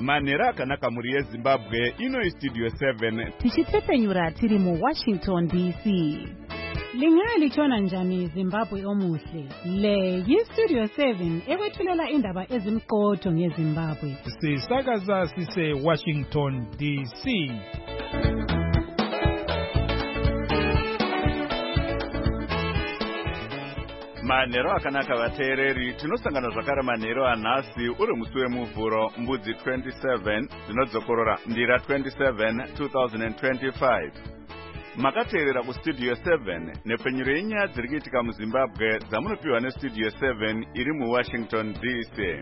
manhero akanaka mhuri yezimbabwe ino Studio 7 tichitsepenyura tiri muWashington DC. Lingalitshona njani Zimbabwe omuhle? Le yiStudio 7 ekwethulela indaba ezimqotho ngeZimbabwe. Sisakaza sise Washington DC. manhero akanaka vateereri, tinosangana zvakare manhero anhasi uri musi wemuvhuro mbudzi 27 dzinodzokorora ndira 27 2025. makateerera kustudio 7 nepfenyuro yenyaya dziri kuitika muzimbabwe dzamunopiwa nestudio 7 iri muWashington DC.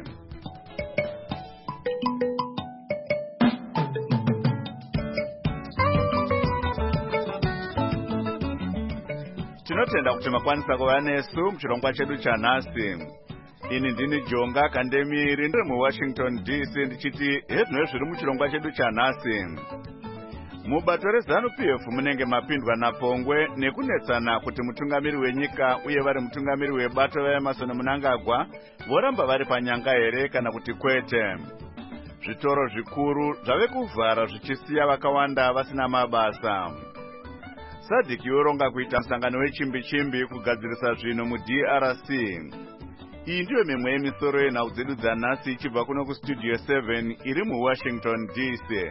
tinotenda kuti makwanisa kuva nesu muchirongwa chedu chanhasi. ini ndini Jonga Kandemiri ndiri muWashington DC ndichiti hezvinoi zviri muchirongwa chedu chanhasi. mubato reZANU-PF munenge mapindwa naPongwe nekunetsana kuti mutungamiri wenyika uye vari mutungamiri webato vaEmerson Mnangagwa voramba vari panyanga here kana kuti kwete. zvitoro zvikuru zvave kuvhara zvichisiya vakawanda vasina mabasa. SADC yoronga kuita musangano wechimbi-chimbi kugadzirisa zvinhu muDRC. iyi ndiyo mimwe yemisoro yenhau dzedu dzanhasi ichibva kuno kustudio 7 iri muWashington DC.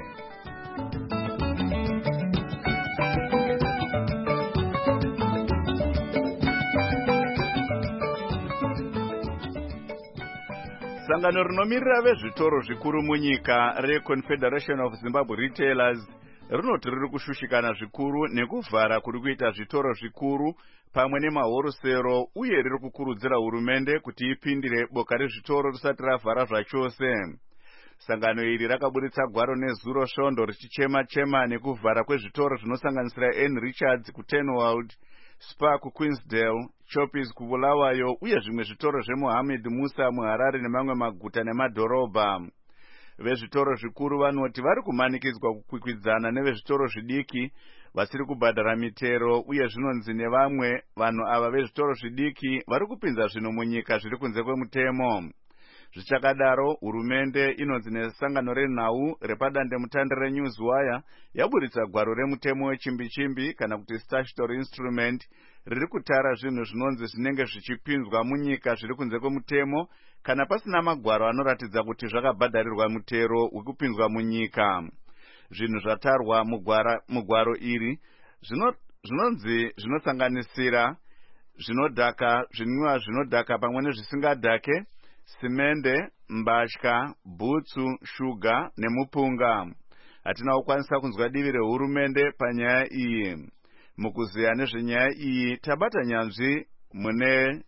sangano rinomirira vezvitoro zvikuru munyika reConfederation of Zimbabwe Retailers rinoti riri kushushikana zvikuru nekuvhara kuri kuita zvitoro zvikuru pamwe nemahorosero uye riri kukurudzira hurumende kuti ipindire boka rezvitoro risati ravhara zvachose. sangano iri rakaburitsa gwaro nezuro svondo richichema-chema nekuvhara kwezvitoro zvinosanganisira N Richards kuTenwald, Spar kuQueensdale, Choppies kuBulawayo uye zvimwe zvitoro zveMohammed Musa muHarare nemamwe maguta nemadhorobha. vezvitoro zvikuru vanoti vari kumanikidzwa kukwikwidzana nevezvitoro zvidiki vasiri kubhadhara mitero uye zvinonzi nevamwe vanhu ava vezvitoro zvidiki vari kupinza zvinhu munyika zviri kunze kwemutemo. zvichakadaro hurumende inonzi nesangano renhau repadandemutande reNewswire yaburitsa gwaro remutemo wechimbi-chimbi kana kuti statutory instrument riri kutara zvinhu zvinonzi zvinenge zvichipinzwa munyika zviri kunze kwemutemo kana pasina magwaro anoratidza kuti zvakabhadharirwa mutero wekupinzwa munyika. zvinhu zvatarwa mugwaro iri zvinonzi zvinosanganisira zvinodhaka, zvinwiwa zvinodhaka pamwe nezvisingadhake, simende, mbatya, bhutsu, shuga nemupunga. hatina kukwanisa kunzwa divi rehurumende panyaya iyi. mukuziya nezvenyaya iyi tabata nyanzvi mune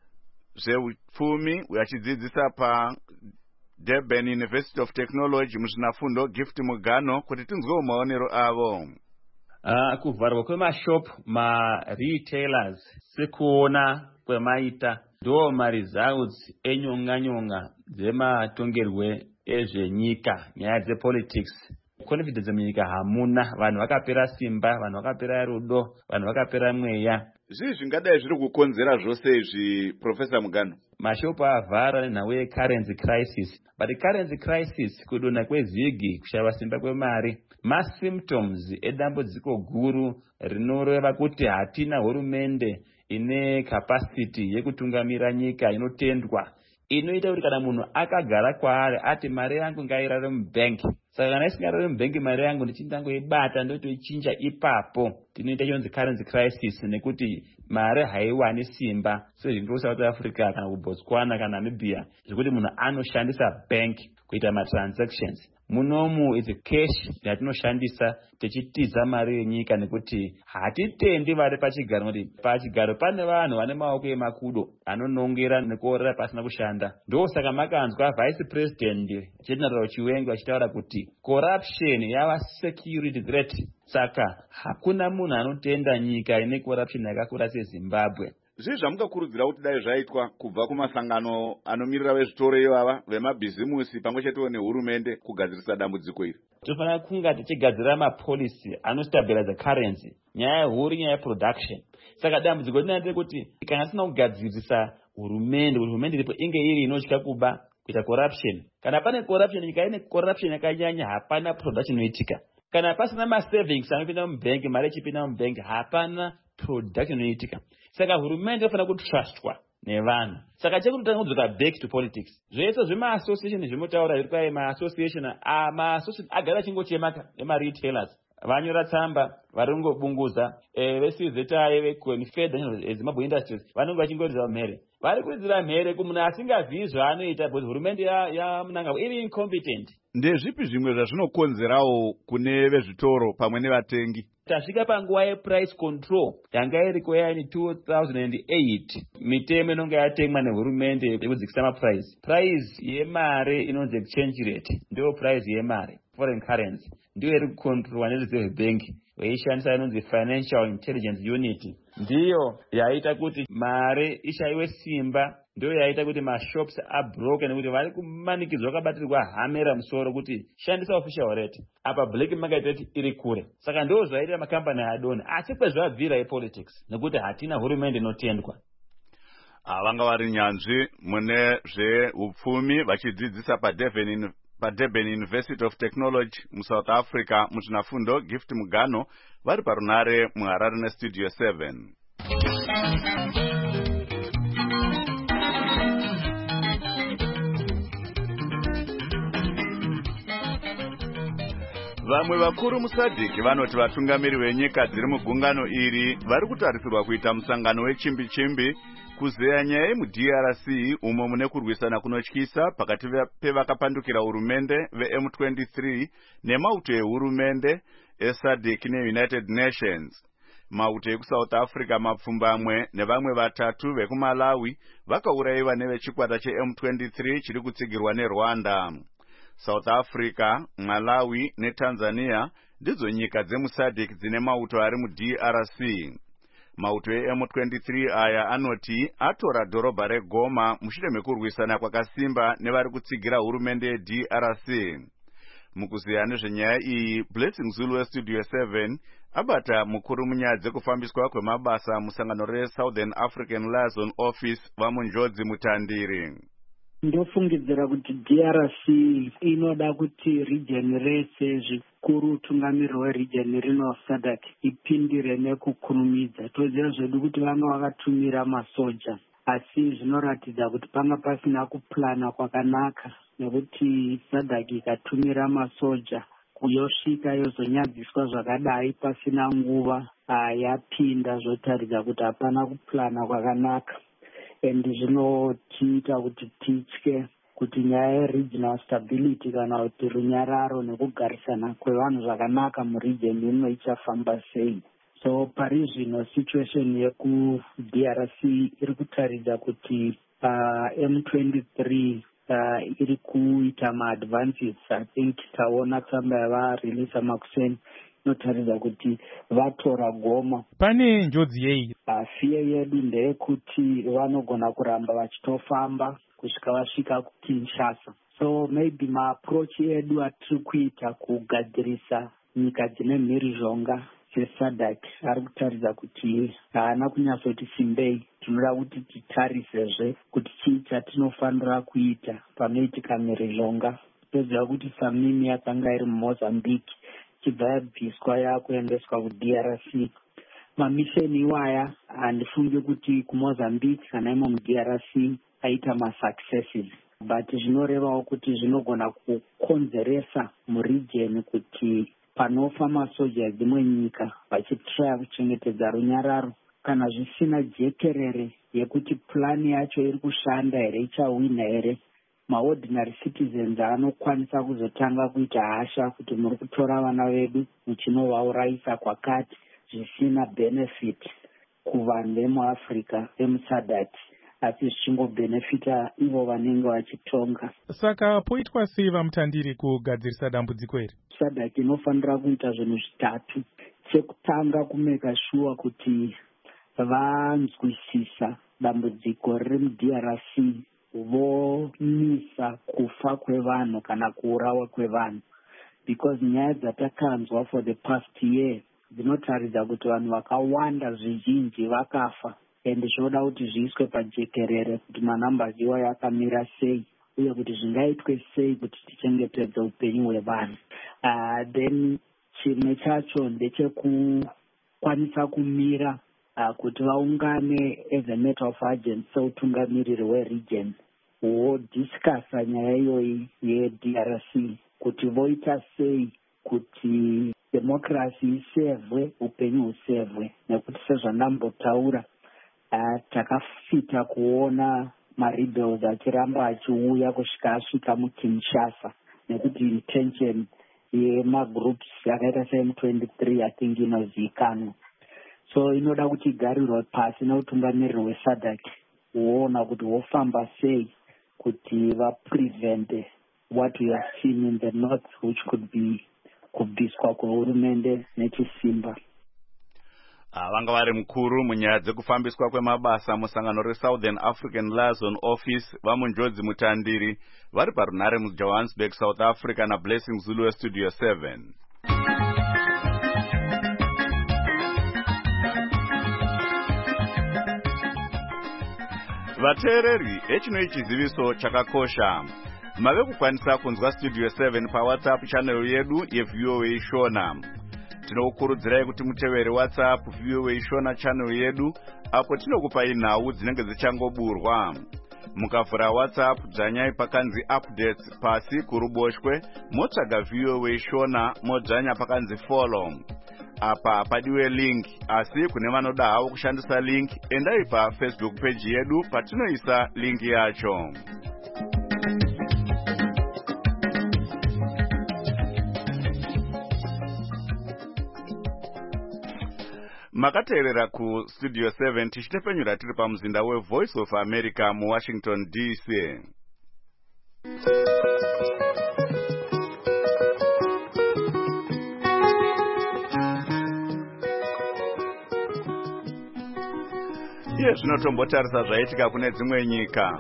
zveupfumi achidzidzisa paDurban University of Technology muzvinafundo Gift Mugano kuti tinzwewo maonero avo. kuvharwa kwemashopu maretailers sekuona kwemaita ndo maresults enyonga-nyonga dzematongerwe ezvenyika, nyaya dzepolitics. confidence munyika hamuna, vanhu vakapera simba, vanhu vakapera rudo, vanhu vakapera mweya. zvii zvingadai zviri kukonzera zvose izvi Professor Mugano? mashopu avhara nenhau yecurrency crisis, but currency crisis kudonha kwevhigi, kushava simba kwemari masymptoms edambudziko guru rinoreva kuti hatina hurumende ine capacity yekutungamira nyika inotendwa, inoita kuti kana munhu akagara kwaari ati mari yangu ngairare mubhengi, saka kana isingarare mubhengi mari yangu ndichindangoibata ndotoichinja ipapo, tinoita chonzi currency crisis nekuti mari haiwani simba sezviri South Africa kana kuBotswana kana Namibia zvekuti munhu anoshandisa bank kuita matransactions. munomu is cash yatinoshandisa tichitiza mari yenyika nekuti hatitendi vari pachigaro, kuti pachigaro pane vanhu vane maoko emakudo anonongera nekuorera pasina kushanda. ndosaka makanzwa vice president General Chiwenga achitaura kuti corruption yava security threat, saka hakuna munhu anotenda nyika ine corruption yakakura seZimbabwe. zvii zvamukakurudzira kuti dai zvaitwa kubva kumasangano anomirira vezvitoro ivava, vemabhizimusi pamwe chetewo nehurumende kugadzirisa dambudziko iri? tofanira kunga tichigadzira mapolicy anostabilize currency, nyaya huru, nyaya yeproduction. saka dambudziko rinoita kuti kana tisina kugadzirisa hurumende, kuti hurumende iripo inge iri inotya kuba, kuita corruption. Kana pane corruption, nyika ine corruption yakanyanya, hapana production inoitika. Kana pasina ma-savings anopinda mubank, mari ichipinda mubank, hapana production inoitika. Saka hurumende inofana kutrustwa nevanhu. Saka chekutanga kudzoka back to politics. Zvese zvema-association zvimutaura zviri kwai ma-association agara achingochemaka ema-retailers. Vanyora tsamba, vari kungobunguza, veCZI, veConfederation Zimbabwe Industries, vanenge vachingoridzira mhere. Vari kuridzira mhere kumunhu asingazivi zvaanoita, because hurumende yamunanga iri incompetent. Ndezvipi zvimwe zvazvinokonzerawo kune vezvitoro pamwe nevatengi? Tasvika panguva yeprice control yanga iriko yaini 2008. Mitemo inonga yatemwa nehurumende yekudzikisa maprice. Price yemare inonzi exchange rate, ndiyo price yemare, foreign currency, ndiyo iri kucontrolwa neReserve Bank veishandisa inonzi Financial Intelligence Unit. Ndiyo yaita kuti mare ishayiwe simba, ndiyo yaita kuti mashops abroken, nekuti vari kumanikidzwa vakabatirwa hamera musoro kuti shandisa official rate, apa black market rate iri kure. Saka ndiyo zvaita makambani adona, asi kwezvabvira yepolitics, nekuti hatina hurumende inotendwa. Vanga vari nyanzvi mune zveupfumi vachidzidzisa paDurban University of Technology muSouth Africa muzvinafundo Gift Mugano vari parunare muHarare neStudio 7. Vamwe vakuru muSADC vanoti vatungamiri venyika dziri mugungano iri vari kutarisirwa kuita musangano wechimbi-chimbi kuzeya nyaya yemuDRC umo mune kurwisana kunotyisa pakati pevakapandukira hurumende veM23 nemauto ehurumende eSADC neUnited Nations. Mauto ekuSouth Africa mapfumbamwe nevamwe vatatu vekuMalawi vakaurayiwa nevechikwata cheM23 chiri kutsigirwa neRwanda. South Africa, Malawi neTanzania ndidzo nyika dzemuSADC dzine mauto ari muDRC. Mauto eM23 aya anoti atora dhorobha reGoma mushure mekurwisana kwakasimba nevari kutsigira hurumende yeDRC. Mukuziya nezvenyaya iyi, Blessing Zulu weStudio 7 abata mukuru munyaya dzekufambiswa kwemabasa musangano reSouthern African Liaison Office vamunjodzi Mutandiri. Ndofungidzira kuti DRC inoda kuti region rese zvikuru utungamiri hweregion rino SADC ipindire nekukurumidza. Toziva zvedu kuti vanga vakatumira masoja, asi zvinoratidza kuti panga pasina kuplana kwakanaka, nekuti SADC ikatumira masoja kuyosvika yozonyadziswa zvakadai pasina nguva yapinda, zvotaridza kuti hapana kuplana kwakanaka. Zvinotiita kuti titye kuti nyaya yeregional stability kana kuti runyararo nekugarisana kwevanhu zvakanaka muregion ino ichafamba sei. So pari zvino situation yeku-DRC iri kutaridza kuti M23 iri kuita ma-advances. I think taona tsamba yavareleasa makuseni inotaridza kuti vatora Goma. Pane njodzi yei? Fear yedu ndeyekuti vanogona kuramba vachitofamba kusvika vasvika kuKinshasa. So maybe ma-approach edu atiri kuita kugadzirisa nyika dzine mhirizhonga seSADC ari kutaridza kuti haana kunyatsoti simbei. Tinoda kuti titarisezve kuti chii chatinofanira kuita panoitika mhirizhonga. Toziva kuti famimi yakanga iri muMozambique chibva yabviswa yakuendeswa kuDRC. Mamisheni iwaya handifungi kuti kuMozambique kana imo muDRC aita masuccesses, but zvinorevawo kuti zvinogona kukonzeresa muregion kuti panofa masoja dzimwe nyika vachitraya kuchengetedza runyararo, kana zvisina jekerere yekuti plani yacho iri kushanda here, ichawina here, maordinary citizens anokwanisa kuzotanga kuita hasha kuti muri kutora vana vedu muchinovaurayisa kwakati zvisina benefit kuvanhu vemuAfrica vemuSADC, asi zvichingobhenefita ivo vanenge vachitonga. Saka poitwa sei vaMutandiri kugadzirisa dambudziko iri? SADC inofanira kuita zvinhu zvitatu. Chekutanga, kumeka sure kuti vanzwisisa dambudziko riri muDRC, vomisa kufa kwevanhu kana kuurawa kwevanhu, because nyaya dzatakanzwa for the past year dzinotaridza kuti vanhu vakawanda zvizhinji vakafa, and zvinoda kuti zviiswe pajekerere kuti manambers iwayo akamira sei. uye kuti zvingaitwe sei kuti tichengetedze upenyu hwevanhu. Then chimwe chacho ndechekukwanisa kumira kuti vaungane as a matter of urgency seutungamiriri weregion wodiscasa nyaya iyoyi yeDRC kuti voita sei kuti democracy isevwe, upenyu husevwe, nekuti sezvandambotaura takafita kuona marebels achiramba achiuya kusvika asvika muKinshasa nekuti intention yemagroups yakaita seM23 I think inozivikanwa. So inoda kuti igarirwe pasi neutungamiriri weSADC woona kuti wofamba sei kuti vaprevent what we have seen in the north which could be kubviswa kwehurumende nechisimba. Vanga vari mukuru munyaya dzekufambiswa kwemabasa musangano reSouthern African Liaison Office vamunjodzi mutandiri vari parunhare muJohannesburg, South Africa naBlessing Zulu Studio 7. Vateereri, echinoi chiziviso chakakosha. Mave kukwanisa kunzwa Studio 7 paWhatsApp channel yedu yeVOA Shona. Tinokurudzirai kuti mutevere WhatsApp VOA Shona channel yedu apo tinokupai nhau dzinenge dzichangoburwa. Mukavhura WhatsApp dzvanyai pakanzi updates pasi kuruboshwe motsvaga VOA Shona modzvanya pakanzi follow. Apa padiwe link, asi kune vanoda havo kushandisa link endai paFacebook page yedu patinoisa link yacho. Makateerera ku Studio 7 tichitepfenyura tiri pamuzinda weVoice of America muWashington DC. Iye zvinotombotarisa zvaitika kune dzimwe nyika.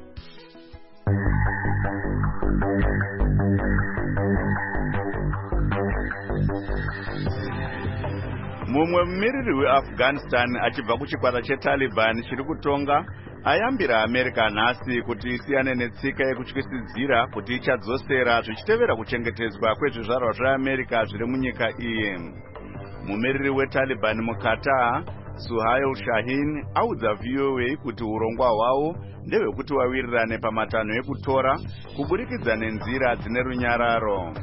Mumwe mumiriri weAfghanistan achibva kuchikwata cheTaliban chiri kutonga ayambira America nhasi kuti isiyane netsika yekutyisidzira kuti ichadzosera zvichitevera kuchengetedzwa kwezvizvarwa zveAmerica zviri munyika iyi. Mumiriri weTaliban muKatar, Suhail Shaheen, audza VOA kuti urongwa hwavo ndehwekuti wawirirane pamatanho ekutora kuburikidza nenzira dzine runyararo.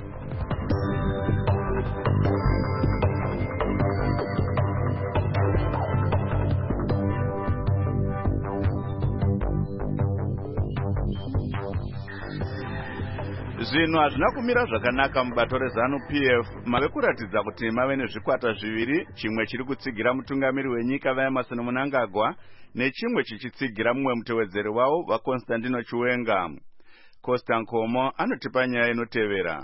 Zvinhu hazvina kumira zvakanaka mubato reZANU-PF mave kuratidza kuti mave nezvikwata zviviri, chimwe chiri kutsigira mutungamiri wenyika vaEmerson Mnangagwa nechimwe chichitsigira mumwe mutevedzeri wavo vaConstantino Chiwenga. Costa Nkomo anotipa nyaya inotevera.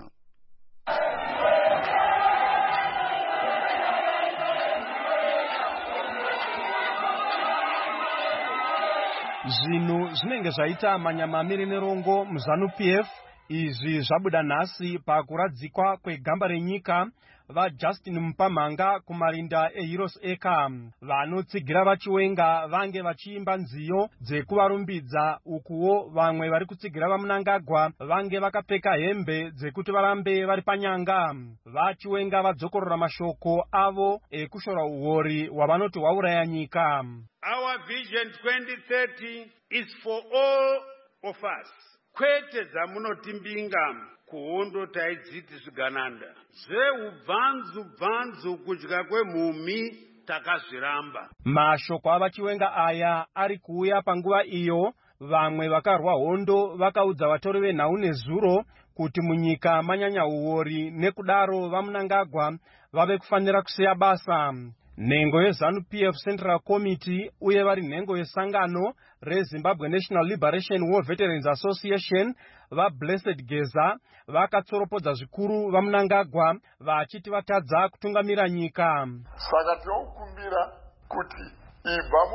Zvinhu zvinenge zvaita manyamamiri nerongo muZANU-PF izvi zvabuda nhasi pakuradzikwa kwegamba renyika vaJustin Mpamhanga kumarinda eHeroes Acre. Vanotsigira vaChiwenga vange vachiimba nziyo dzekuvarumbidza, ukuwo vamwe vari kutsigira vaMnangagwa vange vakapfeka hembe dzekuti varambe vari panyanga. VaChiwenga vadzokorora mashoko avo ekushora uori hwavanoti hwauraya nyika. Our vision 2030 is for all of us. Kwete dzamunotimbinga kuhondo taidziti zvigananda zveubvanzu kudya kwemhumi takazviramba. Mashoko avaChiwenga aya ari kuuya panguva iyo vamwe vakarwa hondo vakaudza vatori venhau nezuro kuti munyika manyanya uori, nekudaro vaMnangagwa vave kufanira kusiya basa. Nhengo yeZANU-PF Central Committee uye vari nhengo yesangano reZimbabwe National Liberation War Veterans Association vaBlessed Geza vakatsoropodza zvikuru vaMnangagwa vachiti vatadza kutungamira nyika. Saka tinokumbira kuti ibva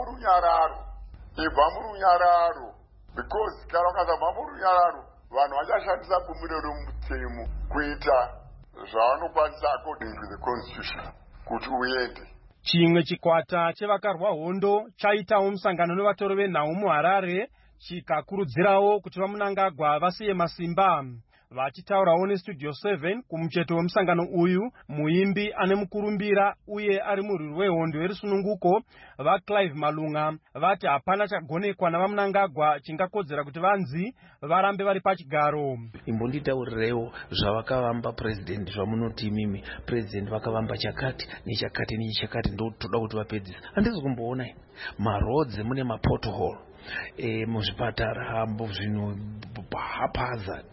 murunyararo because kana ukasabva murunyararo vanhu vachashandisa bumbiro remutemo kuita zvavanokwanisa according to the constitution kuti uende. Chimwe chikwata chevakarwa hondo chaitawo musangano nevatori venhau muHarare chikakurudzirawo kuti vamunangagwa vasiye masimba. Vachitaurawo neStudio 7 kumucheto wemusangano uyu, muimbi ane mukurumbira uye ari murwi wehondo yerusununguko vaClive Malunga vati hapana chagonekwa navamunangagwa chingakodzera kuti vanzi varambe vari pachigaro. Imbonditaurirewo zvavakavamba president, zvamunoti imimi president vakavamba chakati nechakati nechakati, ndotoda kuti vapedzisa. Handisi kumboona maroads mune mapothole muzvipatara hambo zvino haphazard,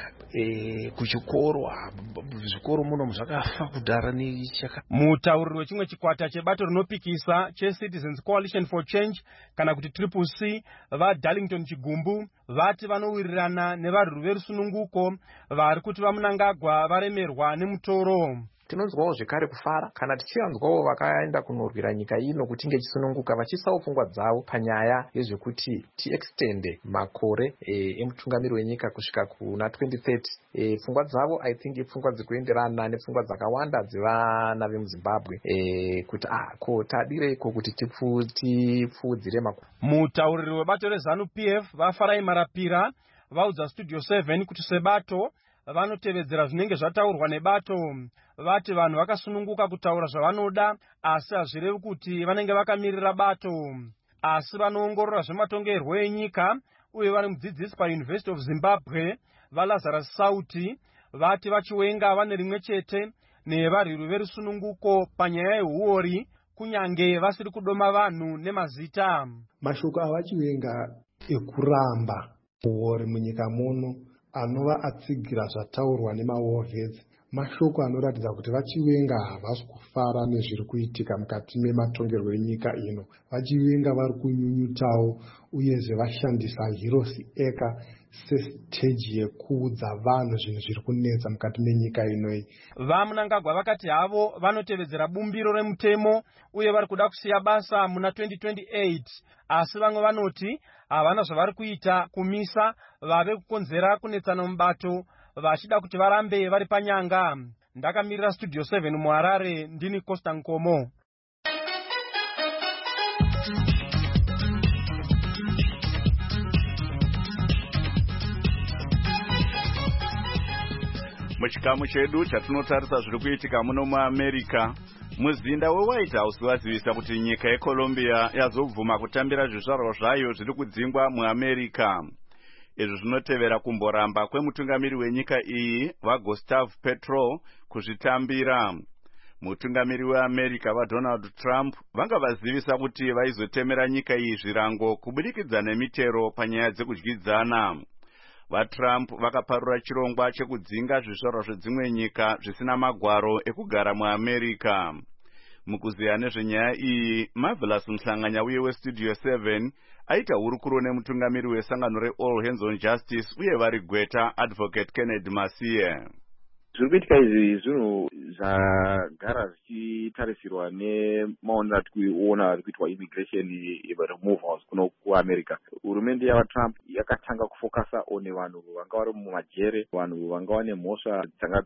kuchikoro zvikoro muno zvakafa kudhara nechaka. Mutauriri wechimwe chikwata chebato rinopikisa cheCitizens Coalition for Change kana kuti CCC vaDarlington Chigumbu vati vanowirirana nevarwi verusununguko vari kuti vamunangagwa varemerwa nemutoro. Tinonzwawo zvekare kufara kana tichivanzwawo vakaenda kunorwira nyika ino kuti inge chisununguka vachisawo pfungwa dzavo panyaya yezvekuti tiextende makore emutungamiri wenyika kusvika kuna 2030. Pfungwa dzavo I think ipfungwa dzekuenderana nepfungwa dzakawanda dzevana vemuZimbabwe kuti ko tadireiko kuti tipfuudzire makore. Mutauriri webato reZANU-PF vaFarai Marapira vaudza Studio 7 kuti sebato vanotevedzera zvinenge zvataurwa nebato. Vati vanhu vakasununguka kutaura zvavanoda, asi hazvirevi kuti vanenge vakamirira bato. Asi vanoongorora zvematongerwo enyika uye vari mudzidzisi paUniversity of Zimbabwe vaLazarus Sauti vati vachiwenga vane rimwe chete nevarwiri verusununguko panyaya yehuori kunyange vasiri kudoma vanhu nemazita. Mashoko avachiwenga ekuramba huori munyika muno anova atsigira zvataurwa nemawarheads, mashoko anoratidza kuti vachiwenga havasi kufara nezviri kuitika mukati mematongerwo enyika ino. Vachiwenga vari kunyunyutawo uyezve vashandisa hirosi eka sesiteji yekuudza vanhu zvinhu zviri kunetsa mukati menyika inoi. Vamunangagwa vakati havo vanotevedzera bumbiro remutemo uye vari kuda kusiya basa muna 2028, asi vamwe vanoti havana zvavari kuita kumisa vave kukonzera kunetsana mubato vachida kuti varambe vari panyanga. Ndakamirira Studio 7 muHarare, ndini Costa Nkomo. Muchikamu chedu chatinotarisa zviri kuitika muno muAmerica, muzinda weWhite House wazivisa kuti nyika yeColombia yazobvuma kutambira zvizvarwa zvayo zviri kudzingwa muAmerica. Izvi zvinotevera kumboramba kwemutungamiri wenyika iyi vaGustavo Petro kuzvitambira. Mutungamiri weAmerica vaDonald Trump vanga vazivisa kuti vaizotemera nyika iyi zvirango kubudikidza nemitero panyaya dzekudyidzana. VaTrump vakaparura chirongwa chekudzinga zvizvarwa zvedzimwe nyika zvisina magwaro ekugara muAmerica. Mukuziya nezvenyaya iyi, Marvelous Mhlanganya uye weStudio 7 aita hurukuro nemutungamiri wesangano reAll Hands on Justice uye vari Gweta Advocate Kennedy Masiye. Zviri kuitika izvi zvinhu zvagara zvichitarisirwa nemaonero atikuona ari kuitwa immigration removals kuno kuAmerica. Hurumende yavaTrump yakatanga kufokasa one vanhu vanga vari mumajere, vanhu vanga vane mhosva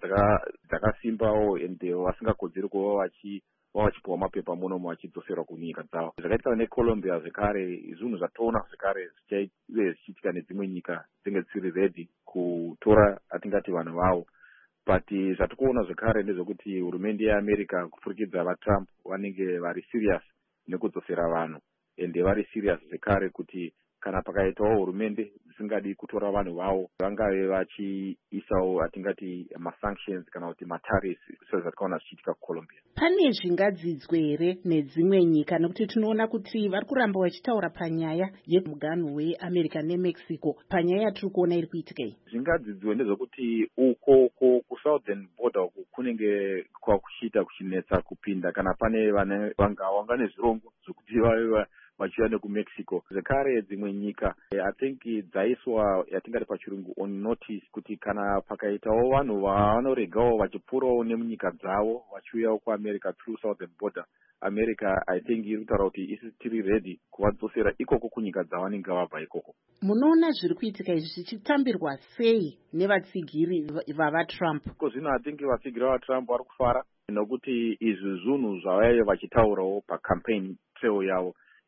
dzakasimbawo ende vasingakodzeri kuva vachipiwa mapepa muno vachidzoserwa kunyika dzavo. Zvakaitika neColombia zvekare zvinhu zvatoona zvekare zvichiitika nedzimwe nyika dzinenge dzisiri ready kutora atingati vanhu vavo. But zvatikuona zvekare ndezvekuti hurumende yeAmerica kupfurikidza vaTrump vanenge vari serious nekudzosera vanhu, ende vari serious zvekare kuti kana pakaitawo hurumende dzisingadi kutora vanhu vavo vangave vachiisawo atingati masanctions kana kuti matariffs sezvatikaona zvichiitika kuColombia. Pane zvingadzidzwe here nedzimwe nyika nekuti tinoona kuti vari kuramba vachitaura panyaya yemuganhu weAmerica neMexico panyaya yatiri kuona iri kuitika iyi? Zvingadzidzwe ndezvekuti uko kusouthern border uko kunenge kwakuchiita kuchinetsa kupinda kana pane vanga nezvirongo zvokuti vave vachiuya nekuMexico. Zvekare dzimwe nyika I think dzaiswa yatingati pachirungu on notice kuti kana pakaitawo vanhu vanoregawo vachipfuurawo nemunyika dzavo vachiuyawo kuAmerica through southern border, America I think iri kutaura kuti isi tiri ready kuvadzosera ikoko kunyika dzavanenge vabva ikoko. Munoona zviri kuitika izvi zvichitambirwa sei nevatsigiri vavaTrump? Zvino I think vatsigiri vavaTrump vari kufara nokuti izvi zvinhu zvavaive vachitaurawo pacampaign trail yavo,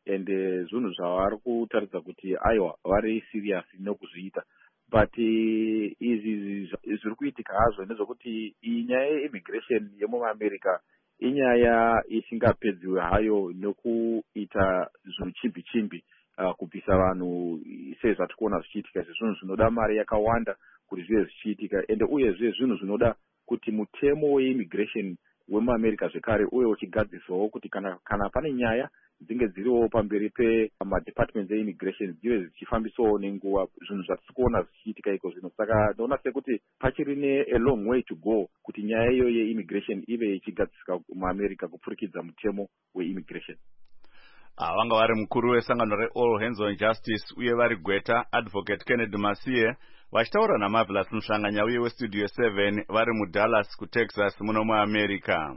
ende zvinhu zvavari kutaridza kuti aiwa vari serious nokuzviita. But izvi zviri kuitika hazvo nezvokuti iyi nyaya yeimmigration yemuamerica inyaya isingapedziwe hayo nokuita zvinhu chimbi kubvisa vanhu sezvatikuona zvichiitika. Zvinhu zvinoda mari yakawanda kuti zvive zvichiitika, ende uyezve zvinhu zvinoda kuti mutemo weimmigration wemuamerica zvekare uye uchigadziswawo kuti kana pane nyaya dzinge dziriwo pamberi pemadepartments eimmigration dzive dzichifambisawo nenguva, zvinhu zvatiri kuona zvichiitika iko zvino. Saka ndoona sekuti pachiri ne long way to go kuti nyaya iyo yeimmigration ive ichigadziswa muamerica kupfurikidza mutemo weimmigration. Vanga vari mukuru wesangano reAll Hands on Justice uye vari Gweta Advocate Kennedy Masiye vachitaura naMarvelous Musanganya uye weStudio 7 vari muDallas kuTexas muno muAmerica.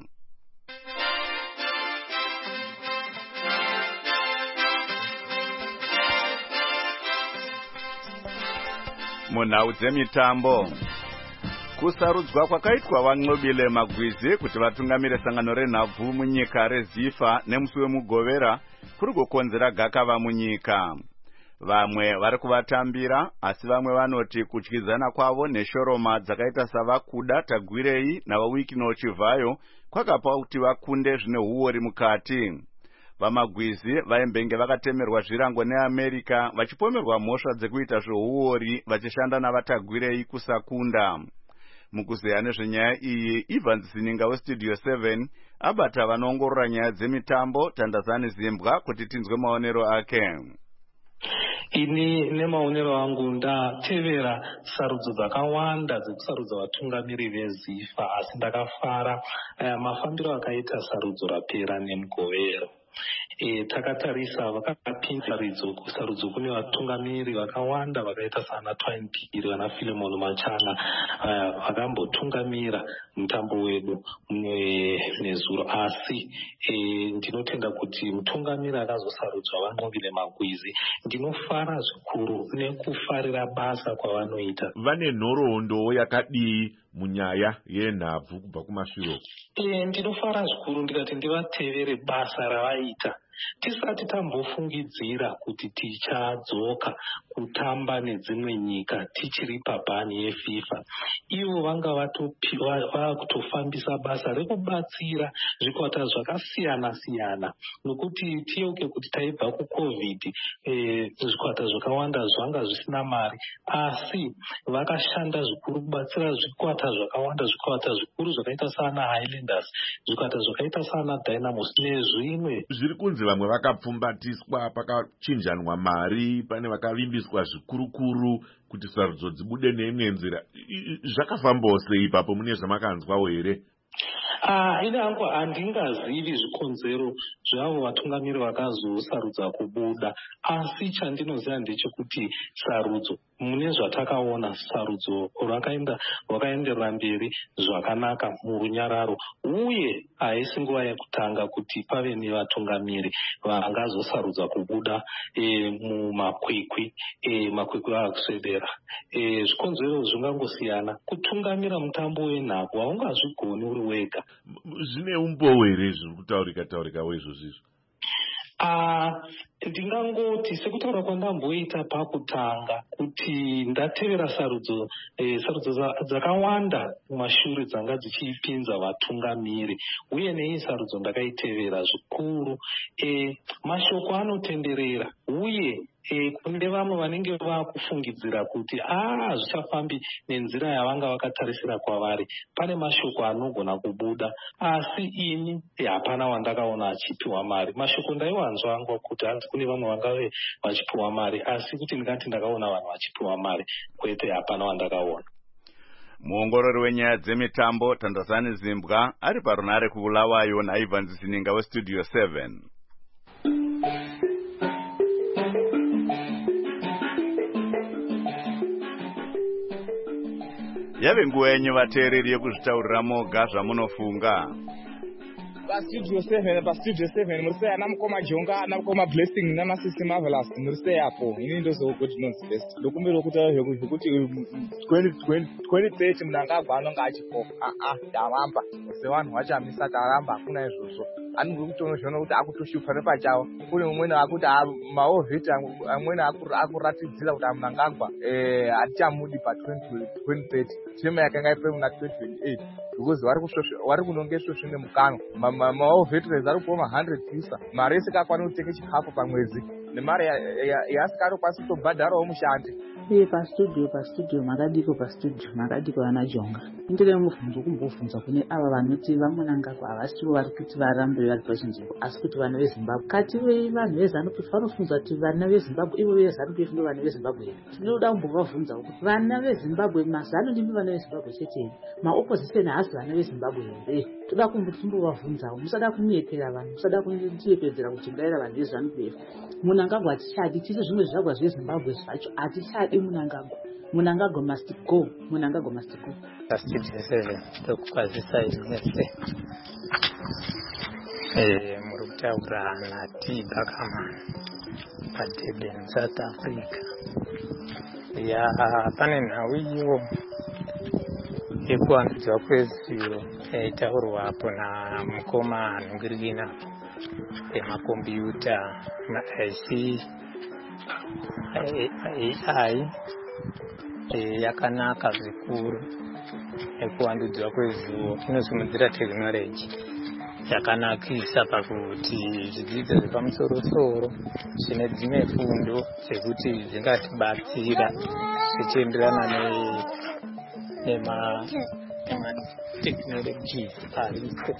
Munhau dzemitambo, kusarudzwa kwakaitwa vaNxobile Magwizi kuti vatungamire sangano renhabvu munyika reZIFA nemusi wemugovera kuri kukonzera gakava munyika. Vamwe vari kuvatambira, asi vamwe vanoti kutyidzana kwavo neshoroma dzakaita savakuda Tagwirei navaWikino Chivhayo kwakapa kuti vakunde zvine huori mukati. VaMagwizi vaimbenge vakatemerwa zvirango neAmerica vachipomerwa mhosva dzekuita zvehuori vachishanda navatagwirei kusakunda. Mukuzeya nezvenyaya iyi, Evans Zininga weStudio 7 abata vanoongorora nyaya dzemitambo Tandazani Zimbwa kuti tinzwe maonero ake. Ini nemaonero angu ndatevera sarudzo dzakawanda dzekusarudza vatungamiri veZIFA, asi ndakafara mafambiro akaita sarudzo rapera nemugovero. Takatarisa vakapinda sarudzo kune vatungamiri vakawanda vakaita sana Twine Piri vana Philemon Machana vakambotungamira mutambo wedu nezuro, asi ndinotenda kuti mutungamiri akazosarudzwa vaNxobile Magwizi. Ndinofara zvikuru nekufarira basa kwavanoita. Vane nhoroondo yakadii munyaya yenhabvu kubva kumashure? Ndinofara zvikuru ndikati ndivatevere basa ravaita. Tisati tambofungidzira kuti tichadzoka kutamba nedzimwe nyika tichiri pabhani yeFIFA, ivo vanga vakutofambisa basa rekubatsira zvikwata zvakasiyana siyana, nokuti tiyeuke kuti taibva kuCovid, zvikwata zvakawanda zvanga zvisina mari, asi vakashanda zvikuru kubatsira zvikwata zvakawanda, zvikwata zvikuru zvakaita sana Highlanders, zvikwata zvakaita sana Dynamos nezvimwe. Zviri kunzi vamwe vakapfumbatiswa, pakachinjanwa mari, pane vakavimbiswa zvikurukuru kuti sarudzo dzibude neimwe nzira. Zvakafambawo sei ipapo? Mune zvamakanzwawo here? Ine hangu handingazivi zvikonzero zvavo vatungamiri vakazosarudza kubuda, asi chandinoziva ndechekuti sarudzo, mune zvatakaona sarudzo rwakaenderera mberi zvakanaka murunyararo, uye haisi nguva yekutanga kuti pave nevatungamiri vangazosarudza kubuda mumakwikwi akuswedera. Zvikonzero zvingangosiyana. Kutungamira mutambo wenhabvu haungazvigoni uri wega. Zvine umbowo here zviri kutaurika weizvozvizvo? Ndingangoti sekutaura kwandamboita pakutanga kuti ndatevera sarudzo dzakawanda mumashure dzanga dzichipinza vatungamiri, uye nei sarudzo ndakaitevera zvikuru. Mashoko anotenderera, uye kune vamwe vanenge vakufungidzira kuti zvichafambi nenzira yavanga vakatarisira kwavari, pane mashoko anogona kubuda, asi ini hapana wandakaona achipiwa mari. Mashoko ndaiwanzwa angu kuti hanzi kune vamwe vangave vachipiwa mari, asi kuti ndingati ndakaona vanhu vachipiwa mari, kwete hapana wandakaona. Muongorori wenyaya dzemitambo Tandazani Zimbwa ari parunare kuBulawayo naIvans Zininga weStudio 7. Yave nguva yenyu vateereri yekuzvitaurira moga zvamunofunga. PaStudio 7 muri sei ana mukoma Jonga, ana mukoma Blessing nana Sisi Marvelous, muri sei apo? Ini ndozo good news best. Ndokumbira kuti zvekuti 2030 munhu angabva anonga achipoka. Ndavamba. Se vanhu vachamisa taramba, hakuna izvozvo. anogona kutonozviona kuti akutoshupa nepachawo. Kune umweni akuti maovheti amweni akuratidzira kuti Mnangagwa hatichamudi pa2030 tema yakanga ipe muna 2028 because vari kunonge svosvo nemukanwa. Maovhetirezi ari kupiwa ma100 visa, mari isikakwana kutenga chikafu pamwedzi nemari yasikatokwanisa kutobhadharawo mushandi. Pastudio makadiko ana Jonga ndire mubvunzo kumbobvunza kune ava vanoti vaMnangagwa havasiwo vari kuti varambe vari pachinzvimbo asi kuti vana veZimbabwe kati vanhu veZANU-PF vanofunza kuti vana veZimbabwe ivo veZANU-PF ndo vana veZimbabwe here. Tinoda kumbovabvunza kuti vana veZimbabwe mazano ndimi vana veZimbabwe chete here, maopposition haasi vana veZimbabwe here. Toda kumbovabvunzawo, musada kunyepera vanhu, musada kutiyepedzera kuchengaira vanhu veZANU-PF. Mnangagwa hatichadi, tiri zvimwe zvizvarwa zveZimbabwe zvacho hatichadi Mnangagwa. Mnangagwa must go. Mnangagwa must go. Pastor tokukwazisa izvese muri kutaura naTi Bakaman paDurban, South Africa. Pane nhau iyo yekuwandudzwa kwezivo yaitaurwapo namukoma anongirigina emakombiyuta AI yakanaka zvikuru. Yekuwandudzwa kwezivo inosimudzira tekinoloji yakanakisa pakuti zvidzidzo zvepamusoro-soro zvine dzimwe fundo dzekuti dzingatibatsira zvichienderana nematekinoloji aripo.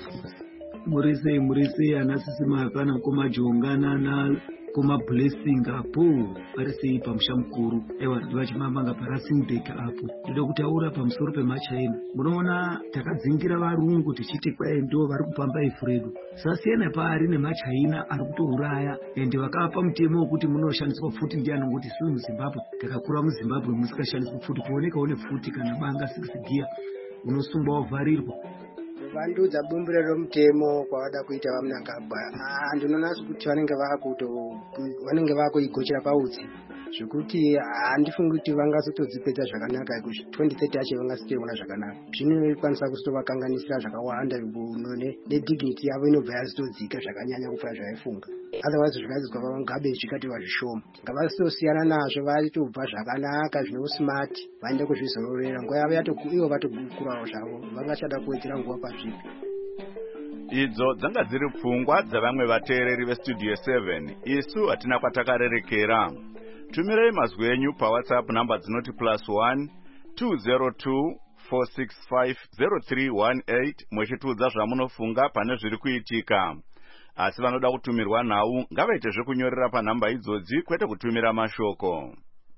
Murise anasisima hapana kumaJonga na kumablessing apo parisei pamusha mukuru vachimambanga parasimdek apo. Ndoda kutaura pamusoro pemachaina. Munoona takadzingira varungu tichiti kwai ndo vari kupamba ifredo. Sasiyana paari nemachaina ari kutouraya ende vakapa mutemo wekuti munoshandiswa futi ndiani ngoti suri muZimbabwe takakura muZimbabwe musikashandiswa futi kuoneka une futi kana banga 6 gear unosungwa wavharirwa. Vandudza bumbiro romutemo kwavada kuita vaMnangagwa ndinoona kuti vanenge vakuigochera pautsi zvekuti handifungi kuti vangazotodzipedza zvakanaka. 2030 acho vangazotoiona zvakanaka. Zvinokwanisa kuzovakanganisira zvakawanda nedignity yavo inobva yazotodzika zvakanyanya kupfuura zvavaifunga. Otherwise zvikaizwa vaMugabe zvikati vazvishoma ngavazotosiyana nazvo vaitobva zvakanaka zvine usmart vaende kuzvizororera nguva yavo ivo vatogukurawo zvavo vangachada kuwedzera nguva pazvipi. Idzo dzanga dziri pfungwa dzavamwe vateereri veStudio 7. Isu hatina kwatakarerekera. Tumirei mazwi enyu paWhatsApp namba dzinoti +1 202 465 0318 mwechitiudza zvamunofunga pane zviri kuitika. Asi vanoda kutumirwa nhau ngavaite zvekunyorera panhamba idzodzi kwete kutumira mashoko.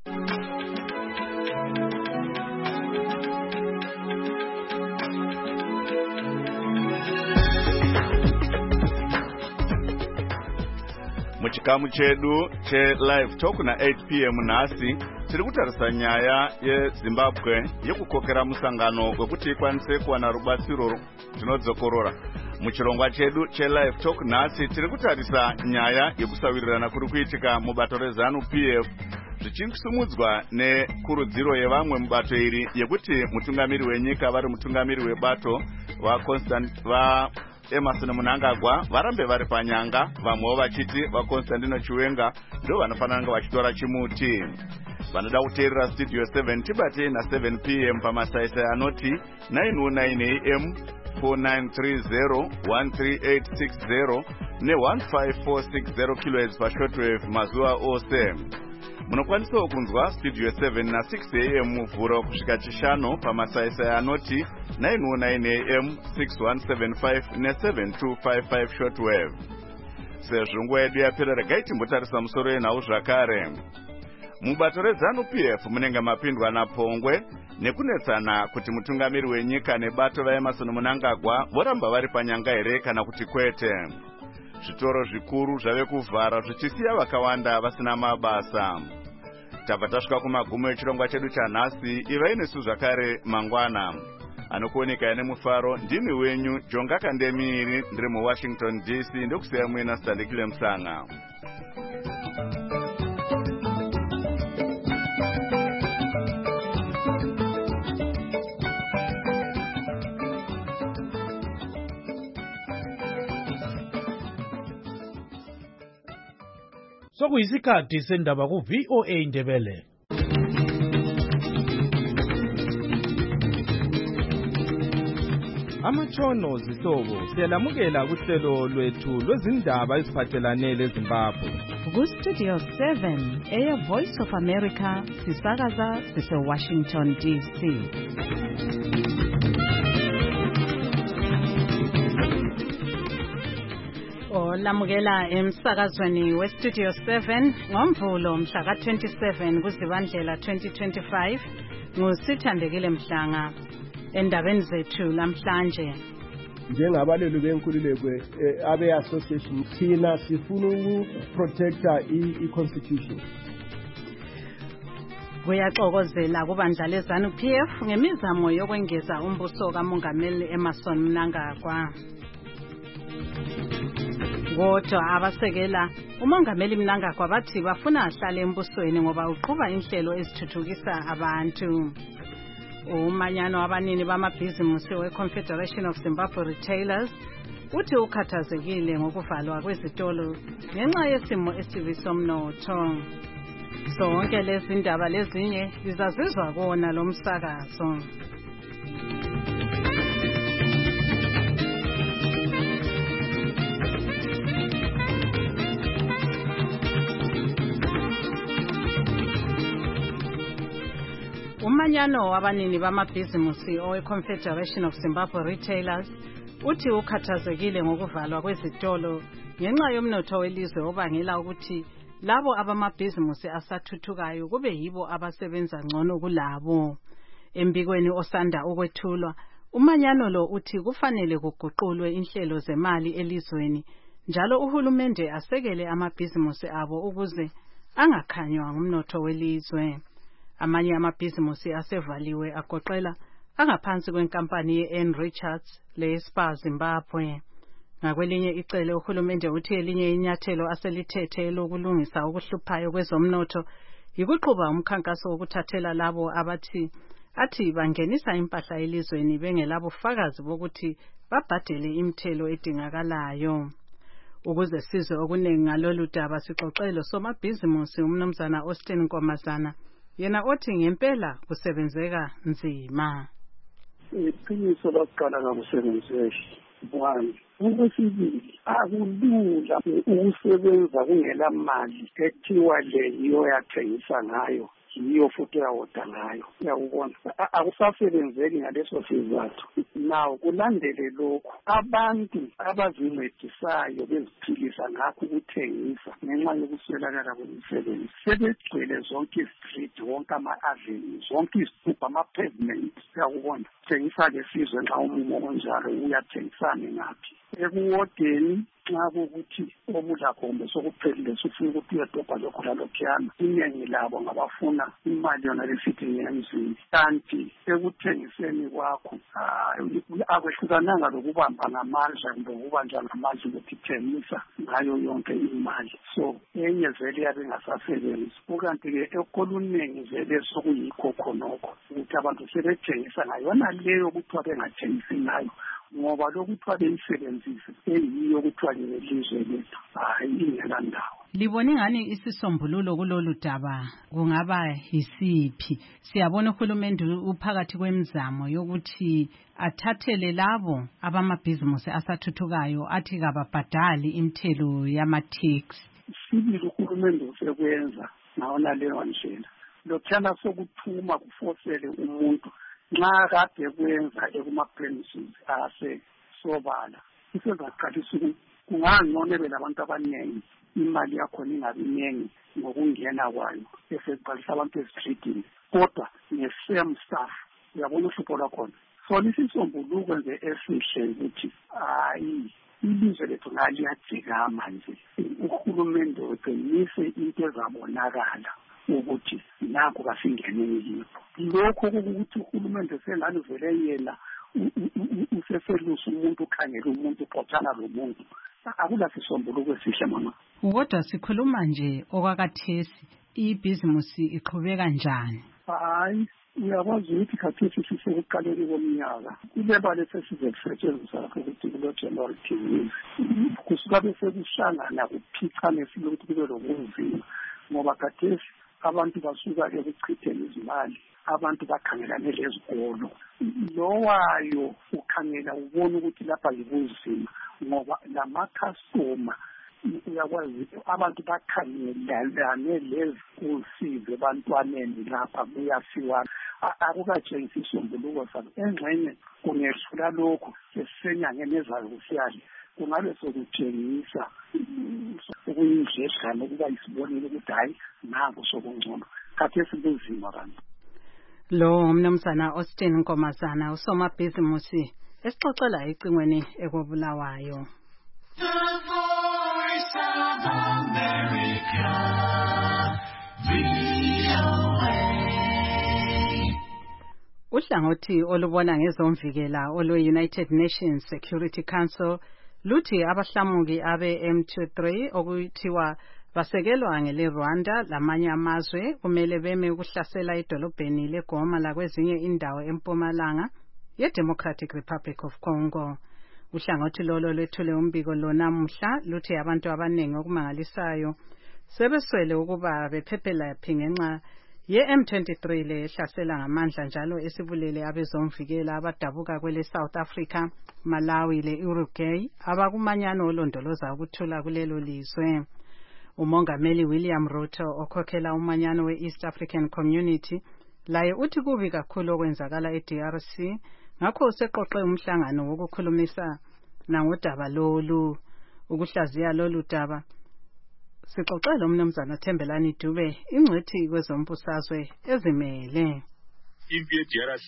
Muchikamu chedu che-Live Talk na 8 p.m. nhasi tiri kutarisa nyaya yeZimbabwe yekukokera musangano wekuti ikwanise kuwana rubatsiro zvinodzokorora. Muchirongwa chedu che-Live Talk nhasi tiri kutarisa nyaya yekusawirirana kuri kuitika mubato reZANU-PF zvichisimudzwa nekurudziro yevamwe mubato iri yekuti mutungamiri wenyika vari mutungamiri webato Emmerson Mnangagwa varambe vari panyanga, vamwewo vachiti vaConstantino Chiwenga ndo vanofanira vachitora chimuti. Vanoda kuteerera Studio 7 tibate na7 p.m. pamasaisai anoti 909 am 4930 13860 ne15460 kHz pashortwave mazuva ose. Munokwanisawo kunzwa Studio 7 na 6 am muvhuro kusvika chishanu pamasaisai anoti 909 am 6175 ne7255 shortwave. Sezvo nguva yedu yapera regai timbotarisa musoro yenhau zvakare. Mubato reZANU-PF munenge mapindwa naPongwe nekunetsana kuti mutungamiri wenyika nebato vaEmmerson Mnangagwa voramba vari panyanga here kana kuti kwete. Zvitoro zvikuru zvave kuvhara zvichisiya vakawanda vasina mabasa. Tabva tasvika kumagumo echirongwa chedu chanhasi. Ivai nesu zvakare mangwana. Anokuoneka nemufaro ndimi wenyu Jonga Kandemiri, ndiri muWashington DC, ndokusiya muina Standekile Msanga. Sokuyisikhathi sendaba ku-VOA Indebele. Amatshono zihlobo siyalamukela kuhlelo lwethu lwezindaba eziphathelane leZimbabwe. Ku-Studio 7 Voice of America sisakaza sise-Washington DC. Olamukela emsakazweni we-Studio 7 ngoMvulo mhla ka-27 kuZibandlela 2025 nguSithandekile Mhlanga. Endabeni zethu namhlanje, njengabalelu benkululeko abe-association thina sifuna ukuprotecta i-constitution. Kuyaxokozela kubandla leZANU-PF ngemizamo yokwengeza umbuso kaMongameli Emmerson Mnangagwa. Kodwa abasekela uMongameli Mnangagwa bathi bafuna ahlale embusweni ngoba uqhuba inhlelo ezithuthukisa abantu. Umanyano wabanini bamabhizimusi we-Confederation of Zimbabwe Retailers uthi ukhathazekile ngokuvalwa kwezitolo ngenxa yesimo esibi somnotho. Zonke lezi ndaba lezinye zizazizwa kona lo msakazo. Umanyano wabanini bamabhizimusi owe-Confederation of Zimbabwe Retailers uthi ukhathazekile ngokuvalwa kwezitolo ngenxa yomnotho welizwe obangela ukuthi labo abamabhizimusi asathuthukayo kube yibo abasebenza ngcono kulabo. Embikweni osanda ukwethulwa, umanyano lo uthi kufanele kuguqulwe inhlelo zemali elizweni, njalo uhulumende asekele amabhizimusi abo ukuze angakhanywa ngumnotho welizwe. Amanye amabhizimusi asevaliwe agoqela angaphansi kwenkampani ye-N Richards le-Spar Zimbabwe. Ngakwelinye icele uhulumende uthi elinye inyathelo aselithethe lokulungisa ukuhluphayo kwezomnotho yikuqhuba umkhankaso wokuthathela labo athi bangenisa impahla elizweni bengelabufakazi bokuthi babhadele imithelo edingakalayo. Ukuze sizwe okuningi ngalolu daba sixoxelo somabhizimusi uMnumzana Austin Nkomazana, yena othi ngempela kusebenzeka nzima. Iqiniso lokuqala ngakusebenzeki. Okwesibili, akulula ukusebenza kungela mali ethiwa le yiyo yathengisa ngayo, yiyo futhi yawoda ngayo. Uyakubona, akusasebenzeki ngaleso sizathu. Naw kulandele lokhu, abantu abazincedisayo beziphilisa ngakho ukuthengisa ngenxa yokuswelakala kwemisebenzi sebegcwele zonke i-street, wonke ama-avenues, zonke izitubhu, ama-pavement. Uyakubona, thengisa-ke sizwe nxa umumo onjalo uyathengisane ngaphi. Ekuwodeni nxa kukuthi obudlagombe sokuphelile sufuna ukuthi uyedobha lokhu lalokhuyana, iningi labo ngabafuna imali yona lesithi ngemzini. Kanti ekuthengiseni kwakho akwehlukananga lokubamba ngamandla kumbe ukubanja ngamandla ukuthi thengisa ngayo yonke imali. So enye vele yabe ingasasebenzi, ukanti-ke ekoluningi vele sokuyikho khonokho ukuthi abantu sebethengisa ngayona leyo kuthiwa bengathengisi ngayo, ngoba lokuthiwa beyisebenzise eyiyo kuthiwa ngelizwe lethu hayi ingela ndawo. Libona ngani isisombululo kulolu daba kungaba yisiphi? Siyabona uhulumende uphakathi kwemizamo yokuthi athathele labo abamabhizimusi asathuthukayo athi kababhadali imithelo yama-tax. Sibili uhulumende usekwenza ngawona leyo ndlela. Lokhuyana sokuthuma kufosele umuntu nxa kade kwenza ekuma-premises asesobala. Isezaqalisa ukuthi kungangcono belabantu abaningi, imali yakhona ingabi ningi ngokungena kwayo eseqalisa abantu ezitreetini, kodwa nge-same staff. Uyabona uhlupho lwakhona. So isisombuluko nje esihle ukuthi hayi ilizwe lethu ngaliyajikama nje, uhulumende uqinise into ezabonakala ukuthi nakho kasingeneni yipho. Lokho ukuthi uhulumende sengani vele yena useselusa umuntu, ukhangela umuntu, uxoxana lo muntu, akula sisombuluko esihle mama. Kodwa sikhuluma nje okwakathesi, ibhizimusi iqhubeka njani? Hayi, uyakwazi ukuthi khathesi sisekuqaleni komnyaka kule bale sesize kusetshenziswa lakho ukuthi kulo-January TV kusuka bese kuhlangana kuphicane silokuthi kube lobunzima ngoba khathesi abantu basuka ekuchitheni izimali abantu bakhangelane lezikolo lowayo ukhangela ubona ukuthi lapha yibunzima ngoba lamakhastoma uyakwazi abantu bakhangelane lezikusize ebantwaneni lapha kuyasiwa akukatshengisi isombuluko sabo engxenye kungehlula lokho sesenyangeni ezayo kusiyale kungabe sokutshengisa okuyindledlana ukuba isibonile ukuthi hayi nangu sokungcono khathesi kunzima kanti lo mnumzana Austin Nkomazana usomabhizimusi esixoxela icingweni ekobulawayo. Uhlangothi olubona ngezomvikela olwe-United Nations Security Council luthi abahlamuki abe-M23 okuthiwa basekelwa ngele Rwanda lamanye amazwe kumele beme ukuhlasela idolobheni leGoma lakwezinye indawo empumalanga ye-Democratic Republic of Congo. Uhlangothi lolo lwethule umbiko lo namuhla luthi abantu abaningi okumangalisayo sebeswele ukuba bephephela phi ngenxa ye-M23 lehlasela ngamandla njalo esibulele abezomvikela abadabuka kwele South Africa, Malawi le-Uruguay abakumanyano olondoloza ukuthula kulelo lizwe. Umongameli William Ruto okhokhela umanyano we-East African Community laye uthi kubi kakhulu okwenzakala e-DRC ngakho useqoqe umhlangano wokukhulumisa nangodaba lolu. Ukuhlaziya lolu daba sixoxele umnumzana Thembelani Dube ingcwethi kwezombusazwe ezimele. Impi ye-DRC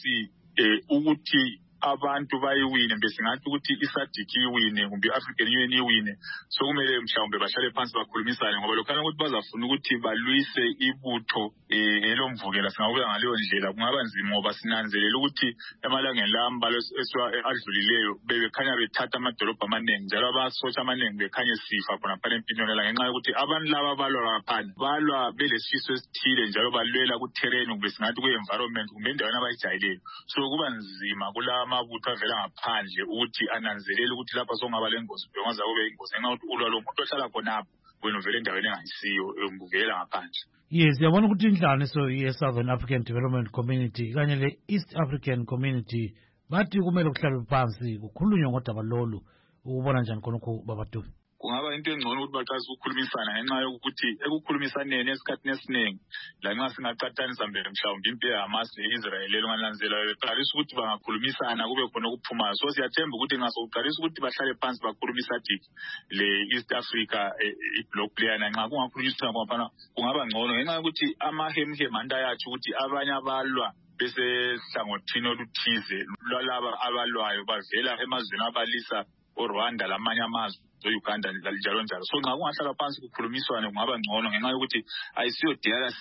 ukuthi abantu bayiwine besingathi ukuthi iSADC iwine kumbe iAfrican Union iwine sokumele mhlawumbe bahlale phansi bakhulumisane ngoba lokhana ukuthi bazafuna ukuthi balwise ibutho elomvukela singabuya ngaleyo ndlela kungaba nzima ngoba sinanzelela ukuthi emalangeni lambalo adlulileyo bebekhanya bethatha amadolobha amaningi njalo abasotsha amaningi bekhanye sifa khona phana empilweni la ngenxa yokuthi abantu laba balwa ngaphandle balwa belesifiso esithile njalo balwela ku-terrain kumbe singathi ku-environment kumbe endaweni abayijayileyo so kuba nzima kulama amabutho avela ngaphandle ukuthi ananzelele ukuthi lapha sokungaba lengozi bengaza kube ingozi ngenxa yokuthi ulwa lo muntu ohlala khonapho wena uvele endaweni engayisiyo uvela ngaphandle. Yes, yabona ukuthi inhlanganiso ye-Southern African Development Community kanye le-East African Community bathi kumele kuhlalwe phansi kukhulunywe ngodaba lolu ukubona njani khonokho babadu. Kungaba into engcono ukuthi baqalise ukukhulumisana ngenxa yokuthi ekukhulumisaneni esikhathini esiningi lanxa singaqathanisa mbele mhlawumbe impi yeHamas le-Israel longananzela beqalisa ukuthi bangakhulumisana kube khona okuphumayo so siyathemba ukuthi ngasokuqalisa ukuthi bahlale phansi bakhulumisa le-East Africa i-block playana nxa kungakhulunyiswa ngapha kungaba ngcono ngenxa yokuthi amahemhem antayathi ukuthi abanye abalwa bese hlangothini oluthize lwalaba abalwayo bavela emazweni abalisa oRwanda lamanye amazwe Uganda njalo njalo so nxa kungahlala phansi kukhulumiswane kungaba ngcono ngenxa yokuthi ayisiyo DRC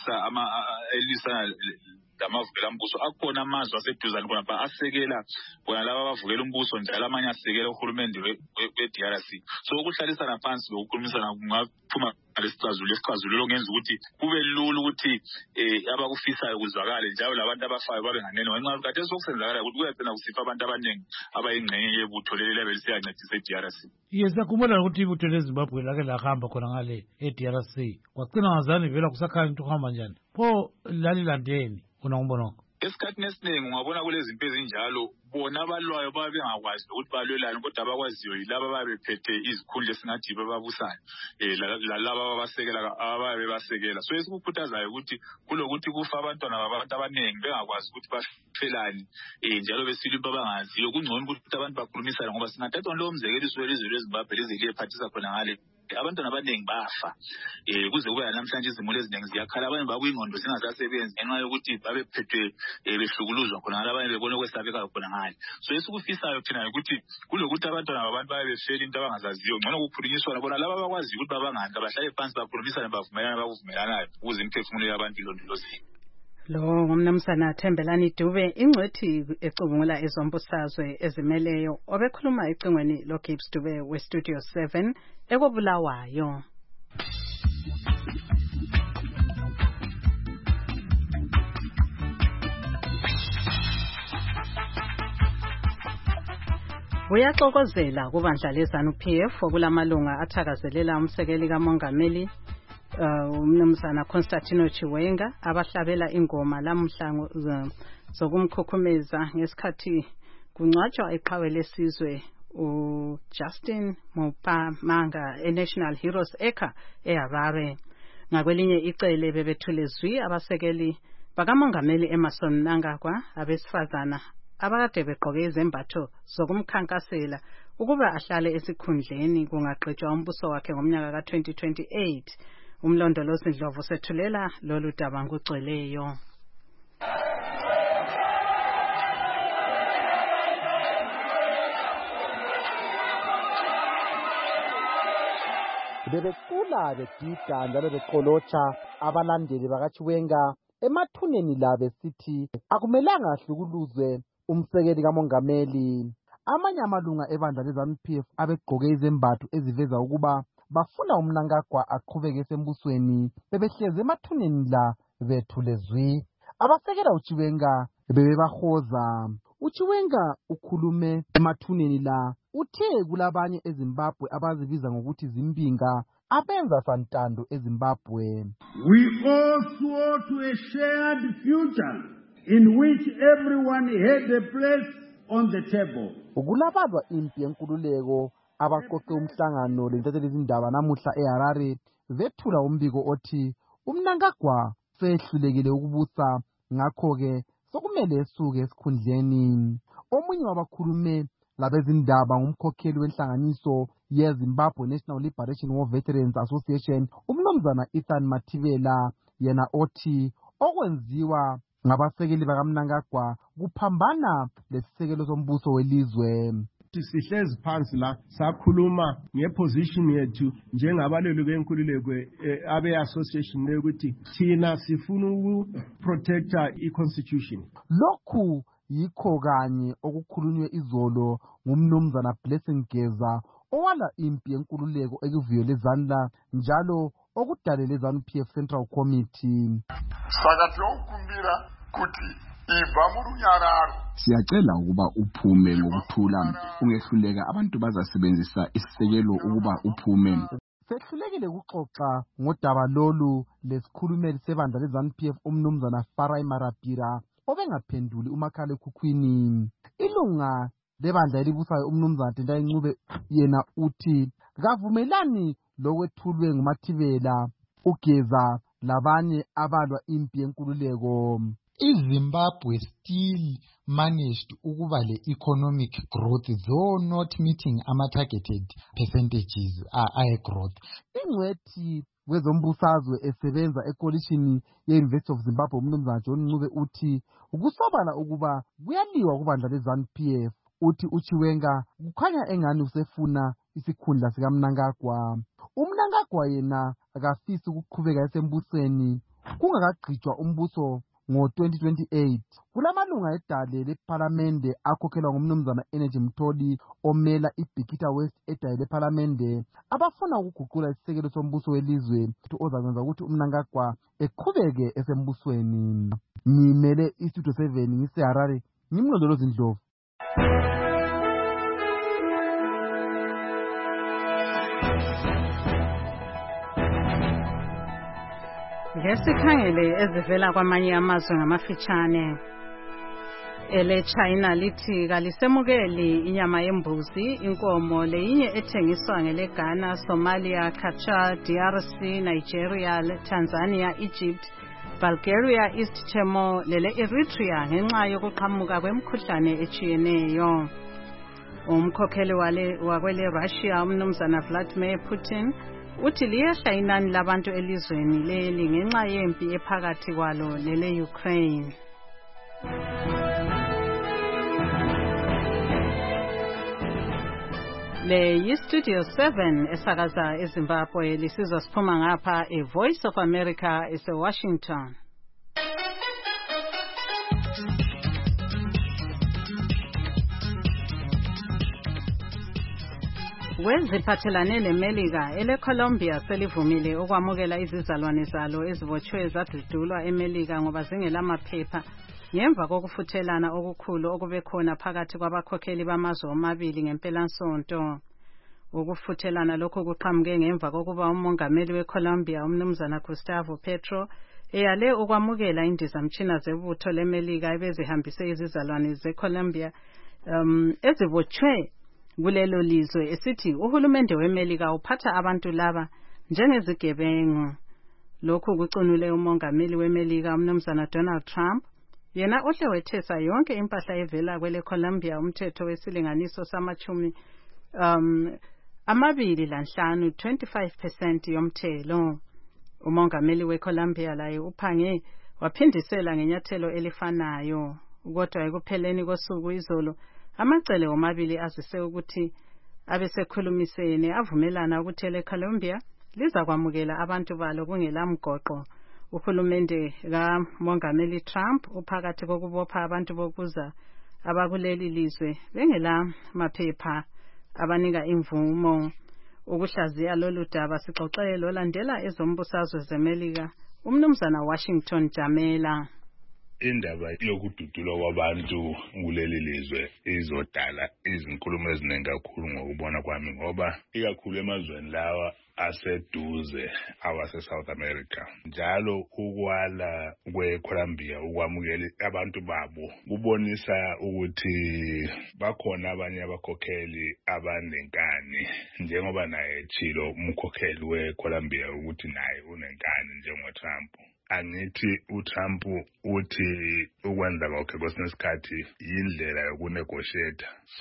elisa lamavukela umbuso akhona amazwe aseduzane khonapha asekela bona laba abavukela umbuso njalo amanye asekela uhulumende we-DRC so ukuhlalisana phansi lokukhulumisana kungaphuma lesicazululo ngenza ukuthi kube lula ukuthi abakufisayo kuzwakale njalo labantu abafayo babe nganeno ngenxa yokuthi khathesi sokusenzakala ukuthi kuyagcina kusifa abantu abaningi abayingxenye yebutho leli labe lisiyancedisa e-DRC. Sakhumbula ukuthi ibutho leZimbabwe lake lahamba khona ngale e-DRC kwagcina ngazani vela kusakhanya ukuthi uhamba njani pho lalilandeni unangibona esikhathini esiningi ungabona kulezi zinto ezinjalo bona abalwayo babe bengakwazi ukuthi balwelane kodwa abakwaziyo yilaba babe bephethe izikhundla esingathi bababusayo lalaba abababe basekela so esikukhuthazayo ukuthi kulokuthi kufa abantwana babantu abaningi bengakwazi ukuthi bafelani njalo besilipha abangaziyo kungcono ukuthi abantu bakhulumisane ngoba singathatha lo umzekeliso welizwe leZimbabwe liziliphathisa khona ngale abantwana abaningi bafa kuze kube namhlanje izimuli eziningi ziyakhala abanye bakuyingqondo zingasasebenzi ngenxa yokuthi babephethwe behlukuluzwa khona abanye bebona okwesabeka khona ngale so esikufisayo thina ukuthi kulokuthi abantwana babantu babe befela into abangazaziyo ngcono kukhulunyiswana bona laba abakwazi ukuthi babangani bahlale phansi bakhulumisane bavumelanayo ukuze imiphefumulo yabantu ilondolozeke. Lo ngumnumzana Thembelani Dube ingcwethi ecubungula ezombusazwe ezimeleyo obekhuluma ecingweni loGibbs Dube we-Studio 7 ekobulawayo. Buyaxokozela kubandla leZANU-PF okulamalunga athakazelela umsekeli kamongameli umnumzana Constantino Chiwenga abahlabela ingoma lamuhla zokumkhukhumeza ngesikhathi kungcwatshwa iqhawe lesizwe uJustin Mupamanga eNational Heroes Acre eHarare. Ngakwelinye icele bebethule zwi abasekeli bakamongameli Emmerson Mnangagwa abesifazana abakade begqoke izembatho zokumkhankasela ukuba ahlale esikhundleni kungaqedwa umbuso wakhe ngomnyaka ka2028. Umlondolozi Ndlovu sethulela lolu daba ngugcweleyo. Bebecula begida njalo beqolotsha abalandeli bakaChiwenga emathuneni la besithi akumelanga ahlukuluzwe umsekeli kamongameli. Amanye amalunga ebandla leZANU-PF abegqoke izembatho eziveza ukuba bafuna uMnangagwa aqhubeke esembusweni bebehleze emathuneni la bethule zwi. Abasekela uChiwenga bebebahoza. uChiwenga ukhulume emathuneni la uthe kulabanye eZimbabwe abazibiza ngokuthi zimbinga abenza santando eZimbabwe. We all swore to a shared future in which everyone had a place on the table. Ukulabazwa impi yenkululeko abaqoqe umhlangano lentathelezi izindaba namuhla eHarare vethula umbiko othi uMnangagwa sehlulekile ukubusa ngakho-ke sokumele esuke esikhundleni. Omunye wabakhulume labezindaba ngumkhokheli wenhlanganiso yeZimbabwe National Liberation War Veterans Association umnumzana Ethan Mathibela yena othi okwenziwa ngabasekeli bakaMnangagwa kuphambana lesisekelo sombuso welizwe. Sihlezi phansi la sakhuluma ngeposition yethu njengabalelo benkululeko abe-association leyokuthi thina sifuna ukuprotecta i-constitution. Lokhu yikho kanye okukhulunywe izolo ngumnumzana Blessing Geza owala impi yenkululeko ekuviyele ZANU njalo okudalele ZANU-PF Central Committee. Saka tiyawukumbira kuti ibva murunyararo. Siyacela ukuba uphume ngokuthula ungehluleka abantu bazasebenzisa isisekelo ukuba uphume. Sehlulekile ukuxoxa ngodaba lolu lesikhulumeli sebandla leZANU-PF umnumzana Farai Marapira obengaphenduli umakhala ekhukhwini. Ilunga lebandla elibusayo umnumzana Tendai Ncube yena uthi kavumelani lokwethulwe nguMathibela ugeza labanye abalwa impi yenkululeko. Zimbabwe still managed ukuba le economic growth though not meeting ama-targeted percentages growth. Ingcwethi wezombusazwe esebenza ekolishini ye-University of Zimbabwe umnumzana John Ncube uthi ukusobala ukuba kuyaliwa kubandla leZANU-PF. Uthi uChiwenga kukhanya engani usefuna isikhundla sikaMnangagwa. uMnangagwa yena akafisi ukuqhubeka esembusweni kungakagqitshwa umbuso ngo-2028. Kulamalunga edale lephalamende akhokhelwa ngumnumzana Energy Mtholi omela iBikita West edale lephalamende abafuna ukuguqula isisekelo sombuso welizwe ozakwenza ukuthi uMnangagwa eqhubeke esembusweni. Ngimele iStudio 7 ngiseHarare ngimlondolozi Ndlovu. Ngesikhangele ezivela kwamanye amazwe ngamafitshane. Ele-China lithi kalisemukeli inyama yembuzi, inkomo leyinye ethengiswa ngeleGhana, Somalia, Qatar, DRC, Nigeria, Tanzania, Egypt, Bulgaria, East Timor lele-Eritrea ngenxa yokuqhamuka kwemikhuhlane etshiyeneyo. Umkhokheli wakwele Russia umnumzana Vladimir Putin uthi liyehla inani labantu elizweni leli ngenxa yempi ephakathi kwalo lele-Ukraine. Le yi-Studio 7 esakaza eZimbabwe lisizwa siphuma ngapha eVoice of America eseWashington. Weziphathelane leMelika ele-Colombia selivumile ukwamukela izizalwane zalo ezibotshwe zadudulwa eMelika ngoba zingelamaphepha ngemva kokufuthelana okukhulu okube khona phakathi kwabakhokheli bamazwe omabili ngempelasonto. Ukufuthelana lokho kuqhamuke ngemva kokuba umongameli weColombia umnumzana Gustavo Petro eyale ukwamukela indizamtshina zebutho leMelika ebezihambise izizalwane zeColombia ezibotshwe kulelo lizwe esithi uhulumende weMelika uphatha abantu laba njengezigebengu. Lokhu kucunule umongameli weMelika umnumzana Donald Trump yena uhle wethesa yonke impahla evela kwele Colombia umthetho wesilinganiso samachumi 25% yomthelo. Umongameli weColombia laye uphange waphindisela ngenyathelo elifanayo. Kodwa ekupheleni kosuku izolo amacele omabili azise ukuthi abesekhulumisene avumelana ukuthi eColombia liza kwamukela abantu balo kungelamgoqo. Uhulumende kamongameli Trump uphakathi kokubopha abantu bokuza abakuleli lizwe bengela maphepha abanika imvumo. Ukuhlaziya lolu daba sixoxele lolandela ezombusazwe zeMelika umnumzana Washington Jamela. Indaba yokududulwa kwabantu kuleli lizwe izodala izinkulumo eziningi kakhulu ngokubona kwami, ngoba ikakhulu emazweni lawa aseduze awase South America njalo ukwala kweColombia ukwamukela abantu babo kubonisa ukuthi bakhona abanye abakhokheli abanenkani, njengoba naye echilo umkhokheli weColombia ukuthi naye unenkani njengoTrump. Angithi uTrump uthi ukwenza kwakhe kwesinye isikhathi yindlela yokunegotiate, so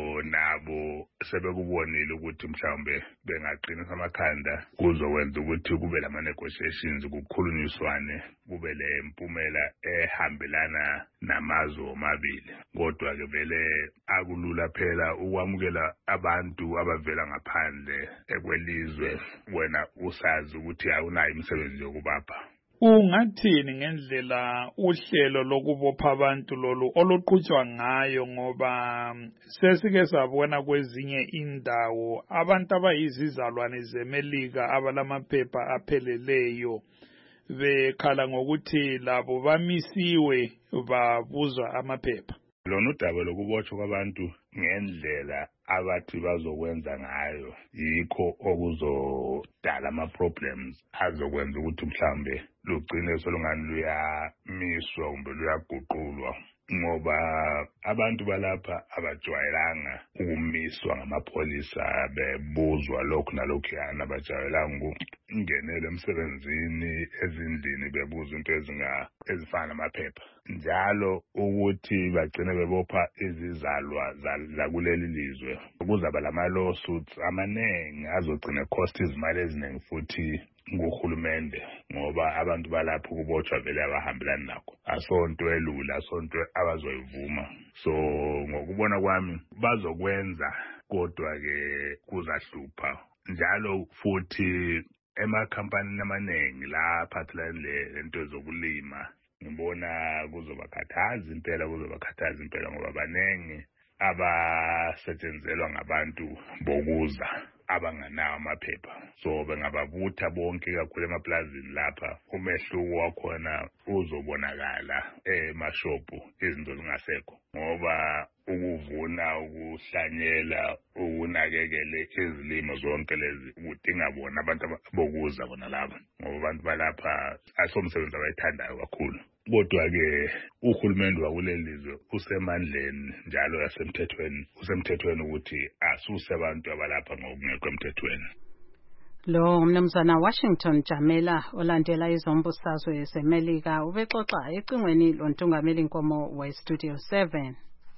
nabo sebekubonile ukuthi mhlawumbe bengaqinisa amakhanda kuzokwenza ukuthi kube lama-negotiations, kukhulunyiswane, kube le mpumela ehambelana namazwe omabili. Kodwa-ke vele akulula phela ukwamukela abantu abavela ngaphandle kwelizwe wena usazi ukuthi awunayo imisebenzi yokubapha. Ungathini ngendlela uhlelo lokubopha abantu lolu oluqhutshwa ngayo, ngoba sesike sabona kwezinye indawo abantu abayizizalwane zeMelika abalamaphepha apheleleyo bekhala ngokuthi labo bamisiwe babuzwa amaphepha. Lona udaba lokubotshwa kwabantu ngendlela abathi bazokwenza ngayo yikho okuzodala ama-problems azokwenza ukuthi mhlambe lugcine solungani luyamiswa kumbe luyaguqulwa, ngoba abantu balapha abajwayelanga ukumiswa ngamapholisa bebuzwa lokhu nalokhuyana, abajwayelanga ukungenela emsebenzini ezindlini bebuzwa into ezifana namaphepha, njalo ukuthi bagcine bebopha izizalwa zakuleli lizwe. Kuzaba lama-lawsuits amaningi azogcina cost izimali eziningi futhi nguhulumende, ngoba abantu balapho kubotshwa vele abahambelani nakho. Asonto elula, asonto abazoyivuma. So ngokubona kwami bazokwenza, kodwa-ke kuzahlupha. Njalo futhi emakhampanini amaningi la aphathelane lento zokulima ngibona kuzobakhathaza impela, ngoba baningi abasetshenzelwa ngabantu bokuza abanganawo amaphepha. So bengababutha bonke kakhulu emaplazini lapha, umehluko wakhona uzobonakala emashophu izinto zingasekho, ngoba ukuvuna, ukuhlanyela, ukunakekele izilimo zonke lezi kudinga bona abantu bokuza bona laba, ngoba abantu balapha asomsebenzi abayithandayo kakhulu. Kodwa-ke uhulumende wakuleli lizwe usemandleni njalo usemthethweni ukuthi asuse abantu abalapha ngokungekho emthethweni. Lo umnumzana Washington Jamela olandela izombusazwe zeMelika ubexoxa ecingweni lontungameli Nkomo weStudio 7.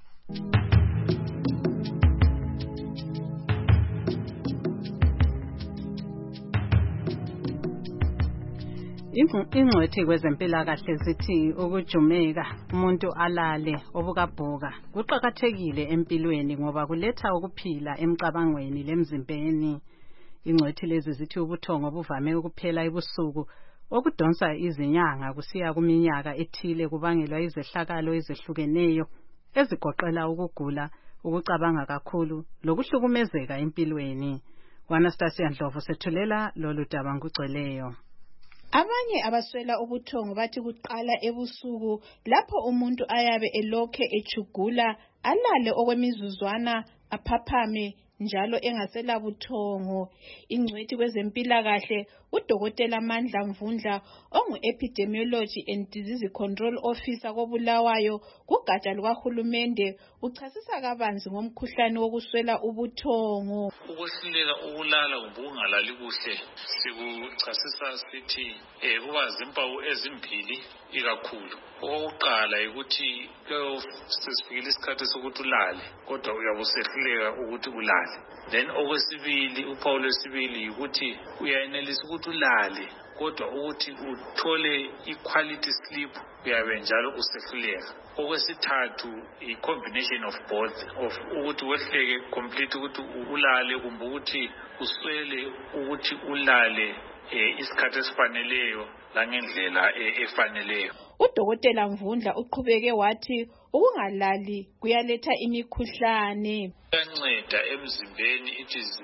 Ingcwethi kwezempilakahle zithi ukujumeka umuntu alale obukabhuka kuqhakathekile empilweni ngoba kuletha ukuphila emcabangweni lemzimbeni. Ingcwethi lezi zithi ubuthongo buvame ukuphela ebusuku okudonsa izinyanga kusiya kuminyaka ethile kubangelwa izehlakalo ezehlukeneyo ezigoqela ukugula, ukucabanga kakhulu lokuhlukumezeka empilweni. Anastasia Ndlovu sethulela lolu daba ngugcweleyo. Abanye abaswela ubuthongo bathi kuqala ebusuku lapho umuntu ayabe elokhe ejugula alale okwemizuzwana aphaphame njalo engasela buthongo. Ingcwethi kwezempilakahle uDokotela Mandla Mvundla ongu-Epidemiology and Disease Control Officer koBulawayo kugatsha lukahulumende uchasisa kabanzi ngomkhuhlane wokuswela ubuthongo. Ukwehluleka ukulala kumbe ukungalali kuhle sikuchasisa sithi kuba zimpawu ezimbili ikakhulu. Okokuqala ukuthi sesifikile isikhathi sokuthi ulale kodwa uyabe usehluleka ukuthi ulale. Then okwesibili, uphawu lwesibili ukuthi uyayenelisa ukuthi ulale kodwa ukuthi uthole i-quality sleep uyabe njalo usehluleka. Okwesithathu i-combination of both of ukuthi wehluleke complete ukuthi ulale kumbe ukuthi uswele ukuthi ulale isikhathi esifaneleyo langendlela efaneleyo. UDokotela Mvundla uqhubeke wathi ukungalali kuyaletha imikhuhlane. Kuyanceda emzimbeni. It is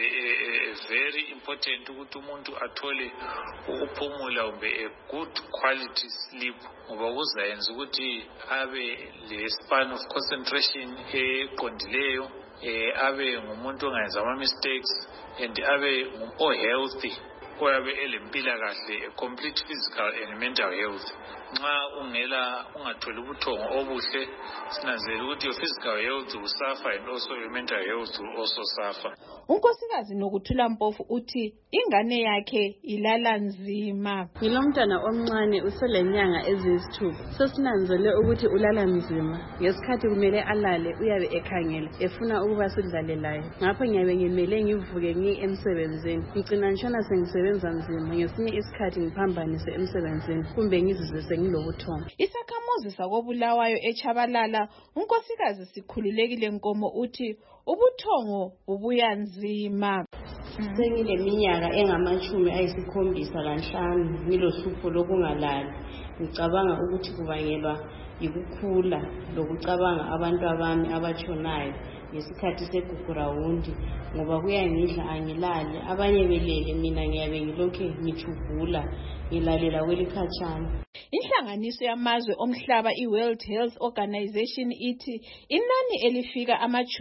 very important ukuthi umuntu athole ukuphumula kumbe a good quality sleep ngoba kuzayenza ukuthi abe le span of concentration eqondileyo, abe ngumuntu ongayenza ama-mistakes and abe healthy, oyabe elempilakahle, complete physical and mental health. Nxa ungatholi ubuthongo obuhle, sinanzelela ukuthi your physical health will suffer and also your mental health will also suffer. Unkosikazi Nokuthula Mpofu uthi ingane yakhe ilala nzima. Ngilomntwana omncane uselenyanga eziyisithupha. Sosinanzele ukuthi ulala nzima. Ngesikhathi kumele alale uyabe ekhangele efuna ukuba sidlale laye. Ngapho ngiyabe ngimele ngivuke ngiye emsebenzini. Ngicina ntshona sengisebenza nzima, ngesinye isikhathi ngiphambanise emsebenzini kumbe ngizizwe sengilobuthongo. Isakhamuzi sakoBulawayo eChabalala unkosikazi Sikhululekile Nkomo uthi ubuthongo bubuya nzima. Sengileminyaka engama-75 ngilohlupho lokungalali. Ngicabanga ukuthi kubangelwa yikukhula lokucabanga abantu abami abatshonayo ngesikhathi segugurawundi ngoba kuyangidla angilali, abanye belele mina ngiyabe ngilokhe ngijugula ngilalela kwelikhatshana. Inhlanganiso yamazwe omhlaba i-World Health Organization ithi inani elifika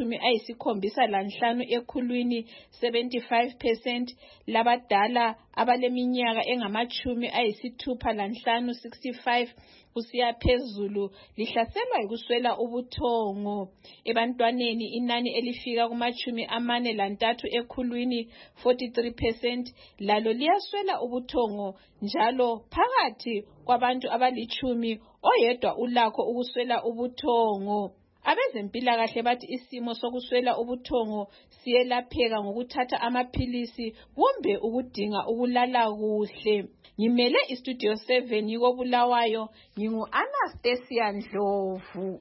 75 ekhulwini 75% labadala abaleminyaka engama-65 65 kusiya phezulu lihlaselwa yikuswela ubuthongo. Ebantwaneni inani elifika kuma-43 ekhulwini 43% lalo liyaswela ubuthongo njalo phakathi kwabantu abali10 oyedwa ulakho ukuswela ubuthongo. Abezempilakahle bathi isimo sokuswela ubuthongo siyelapheka ngokuthatha amaphilisi kumbe ukudinga ukulala kuhle. Ngimele iStudio 7 yikoBulawayo, ngingu-Anastasia Ndlovu.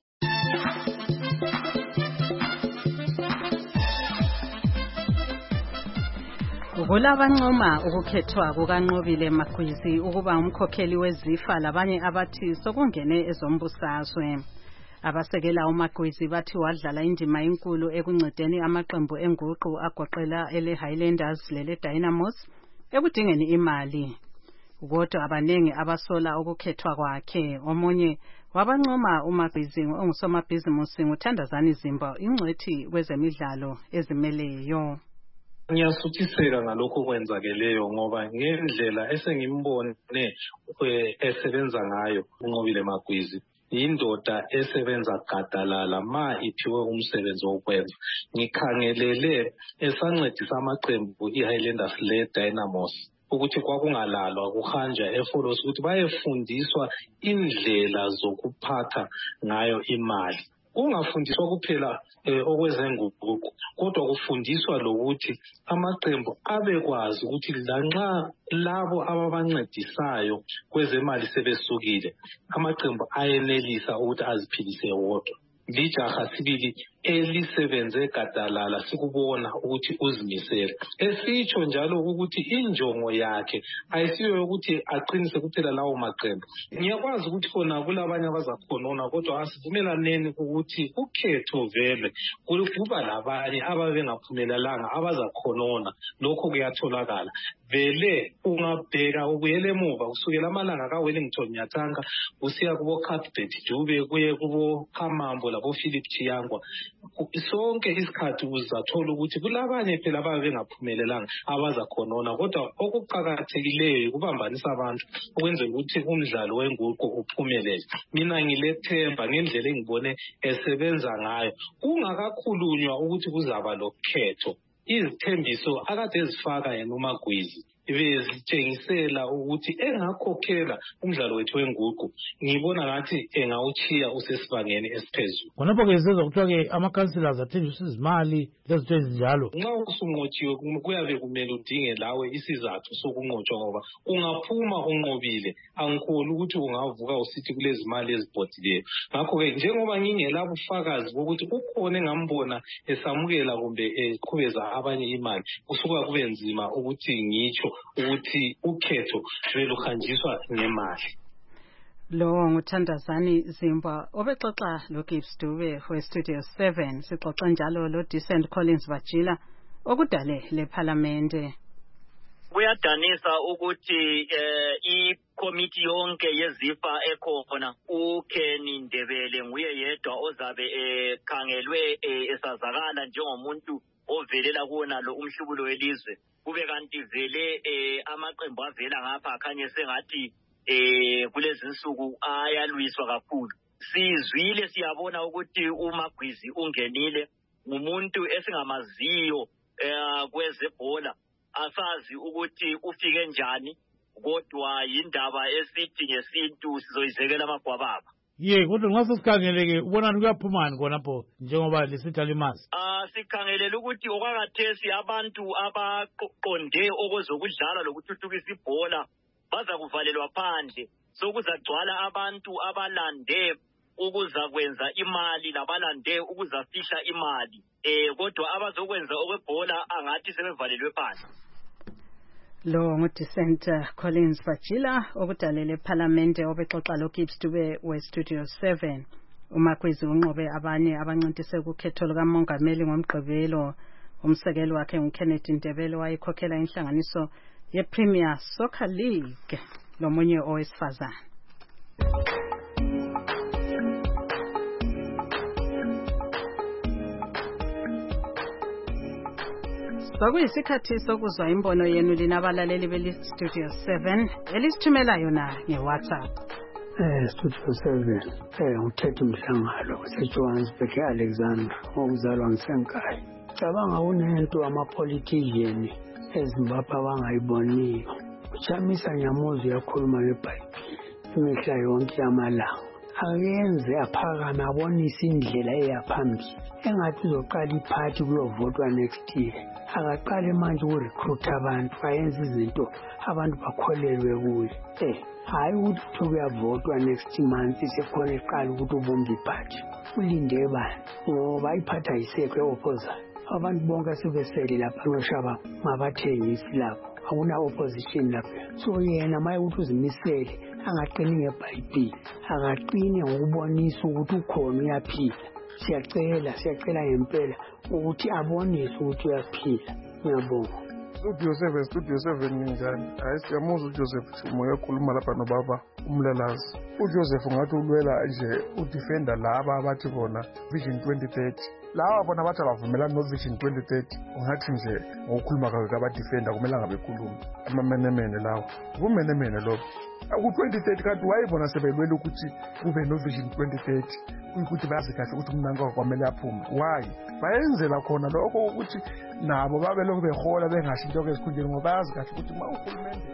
Kulabancoma ukukhethwa kukaNqobile Magwizi ukuba umkhokheli wezifa labanye abathi sokungene ezombusazwe. Abasekela uMagwizi bathi wadlala indima enkulu ekuncedeni amaqembu enguqu agoqela ele Highlanders lele Dynamos ekudingeni imali. Kodwa abanengi abasola ukukhethwa kwakhe. Omunye wabancoma uMagwizi ongusomabhizimusi nguThandazani Zimba, ingcwethi kwezemidlalo ezimeleyo. Ngiyasuthiseka ngalokho kwenzakeleyo ngoba ngendlela esengimbone esebenza ngayo uNqobile Magwizi indoda esebenza gadalala ma iphiwe umsebenzi wokwenza. Ngikhangelele esancedisa amaqembu iHighlanders le Dynamos ukuthi kwakungalalwa kuhanja eFolos ukuthi bayefundiswa indlela zokuphatha ngayo imali. Ungafundiswa kuphela okwezenguquko kodwa kufundiswa lokuthi amaqembu abekwazi ukuthi lanxa labo ababancedisayo kwezemali sebesukile amaqembu ayenelisa ukuthi aziphilise wodwa. Lijaha sibili elisebenze gadalala sikubona ukuthi uzimisele. Esitsho njalo ukuthi injongo yakhe ayisiyo ukuthi aqinise kuphela lawo maqembu. Ngiyakwazi ukuthi khona kulabanye abazakhonona kodwa asivumelaneni ukuthi ukhetho vele kuba labanye ababengaphumelelanga abazakhonona. Lokho kuyatholakala. Vele ungabheka ubuyele emuva kusukela amalanga kaWellington Nyathanga usiya kubo Cuthbert Dube kuye kubo Khamambo labo Philip Chiyangwa. Sonke isikhathi uzathola ukuthi kulabanye phela ababengaphumelelanga abazakhonona kodwa okuqhakathekileyo kubambanisa abantu ukwenzela ukuthi umdlalo wenguqu uphumelele. Mina ngilethemba ngendlela engibone esebenza ngayo kungakakhulunywa ukuthi kuzaba lokhetho. Izithembiso akade ezifaka yena uMagwizi bezitshengisela ukuthi engakhokhela umdlalo wethu wenguqu. Ngibona ngathi engawuchiya usesibangeni esiphezulu. Khonapho ke sizwe kuthiwa-ke ama-councillors athenjiswa izimali lezinto ezinjalo. Nxa usunqotshiwe kuyabe kumele udinge lawe isizathu sokunqotshwa ngoba ungaphuma unqobile angikholwa ukuthi ungavuka usithi kulezi mali ezibhodileyo. Ngakho-ke njengoba ngingelabo ufakazi bokuthi ukhona engambona esamukela kumbe eqhubeza abanye imali kusuka kube nzima ukuthi ngitsho ukuthi ukhetho beluhanjiswa ngemali. Lo nguthandazani Zimba obexoxa lo Gibbs Dube we-Studio 7. Sixoxa njalo lo Decent Collins Bajila okudale leParlamente. Kuyadanisa ukuthi ikomiti yonke yezifa ekhona uKenny Ndebele nguye yedwa ozabe ekhangelwe esazakala njengomuntu ovelela kuona lo umhlubulo welizwe. Kube kanti vele amaqembu avela ngapha akhanye sengathi kulezi insuku ayalwiswa kakhulu. Sizwile siyabona ukuthi uMagwizi ungenile ngumuntu esingamaziyo kwezebhola, asazi ukuthi ufike njani kodwa indaba esithi ngesintu sizoyizekela amagwababa. Kodwa nxa sesikhangeleke ubonani kuyaphumani khonapho njengoba lisithi alimazi. Sikhangelele ukuthi okwakathesi abantu abaqonde okozokudlala lokuthuthukisa ibhola baza kuvalelwa phandle. Sokuzagcwala abantu abalande ukuzakwenza imali labalande ukuzafihla imali. Kodwa abazokwenza okwebhola angathi sebevalelwe phandle. Lo nguDecent Collins Bajila okudalele eParlamente obexoxa lo Gibbs Dube we-Studio 7. uMagwizi unqobe abanye abancintise kukhetho lukamongameli ngomgqibelo. Umsekeli wakhe nguKennedy Ndebele wayekhokhela inhlanganiso yePremier Soccer League lomunye owesifazane. Sokuyisikhathi sokuzwa imbono yenu linabalaleli beli-Studio 7 elisithumela yona ngeWhatsApp. Studio 7 uthetha umhlangano waseJohannesburg Alexander okuzalwa ngisenkayi. Cabanga kunento amapolitician eZimbabwe abangayiboniyo. Uchamisa Nyamuzi yakhuluma ngeBhayibheli imihla yonke yamalanga. Ayenze aphakame abonise indlela eyaphambili. Engathi uzoqala iphathi kuyovotwa next year. Akaqale manje ukurecruit abantu ayenze izinto abantu bakholelwe kuye. Hayi ukuthi kuyavotwa next month sekhona eqala ukuthi ubombe iphathi. Ulinde bani ngoba iphathi ayisekho eopposition. Abantu bonke sebesele lapha noshaba mabathengisi lapho. Akuna opposition lapha. So yena maye ukuthi uzimisele angaqini ngeBhayibheli, akaqini ngokubonisa ukuthi ukhona uyaphila. Siyacela ngempela ukuthi abonise ukuthi uyaphila. Ngiyabonga. Studio 7 ninjani? Hayi siyamuzwa uJoseph Chumo ekhuluma lapha nobaba uMlelazi. uJoseph ngathi ulwela nje udefender laba abathi bona Vision 2030. Laba bona bathi abavumelani no Vision 2030. Ungathi nje ngokukhuluma kwakhe abadefender kumele ngabekhuluma. Amamenemene lawo. Kumenemene lokho. Ku-2030 kanti wayibona sebelwela ukuthi kube no Vision 2030 ukuthi bazi kahle ukuthi umnanka kwamele aphume. Why? Bayenzela khona lokho ukuthi nabo babe lokho behola bengasho into ezikhundleni ngoba bazi kahle ukuthi uma uhulumende.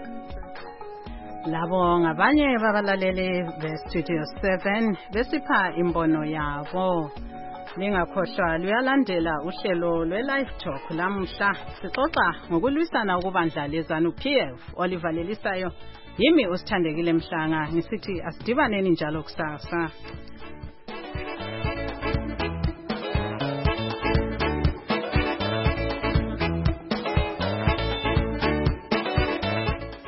Labo ngabanye babalaleli be-Studio 7 besipha imbono yabo. Lingakhohlwa luyalandela uhlelo lwe-Live Talk lamuhla. Sixoxa ngokulwisana ukubandla leZANU-PF olivalelisayo. Yimi usithandekile Mhlanga ngisithi asidibaneni njalo kusasa.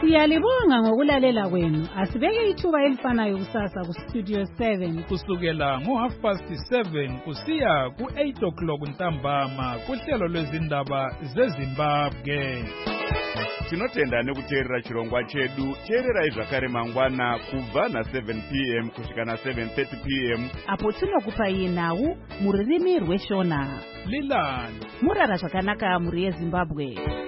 Siyalibonga ngokulalela kwenu. Asibeke ithuba elifanayo kusasa kuStudio 7 kusukela ngo7:30 kusiya ku8 ntambama kuhlelo lwezindaba zeZimbabwe. Tinotenda nekuteerera chirongwa chedu. Teererai zvakare mangwana kubva na7 p.m. kusvika na7:30 p.m. apo tinokupai nhau mururimi rweshona. Lilani murara zvakanaka muri yeZimbabwe.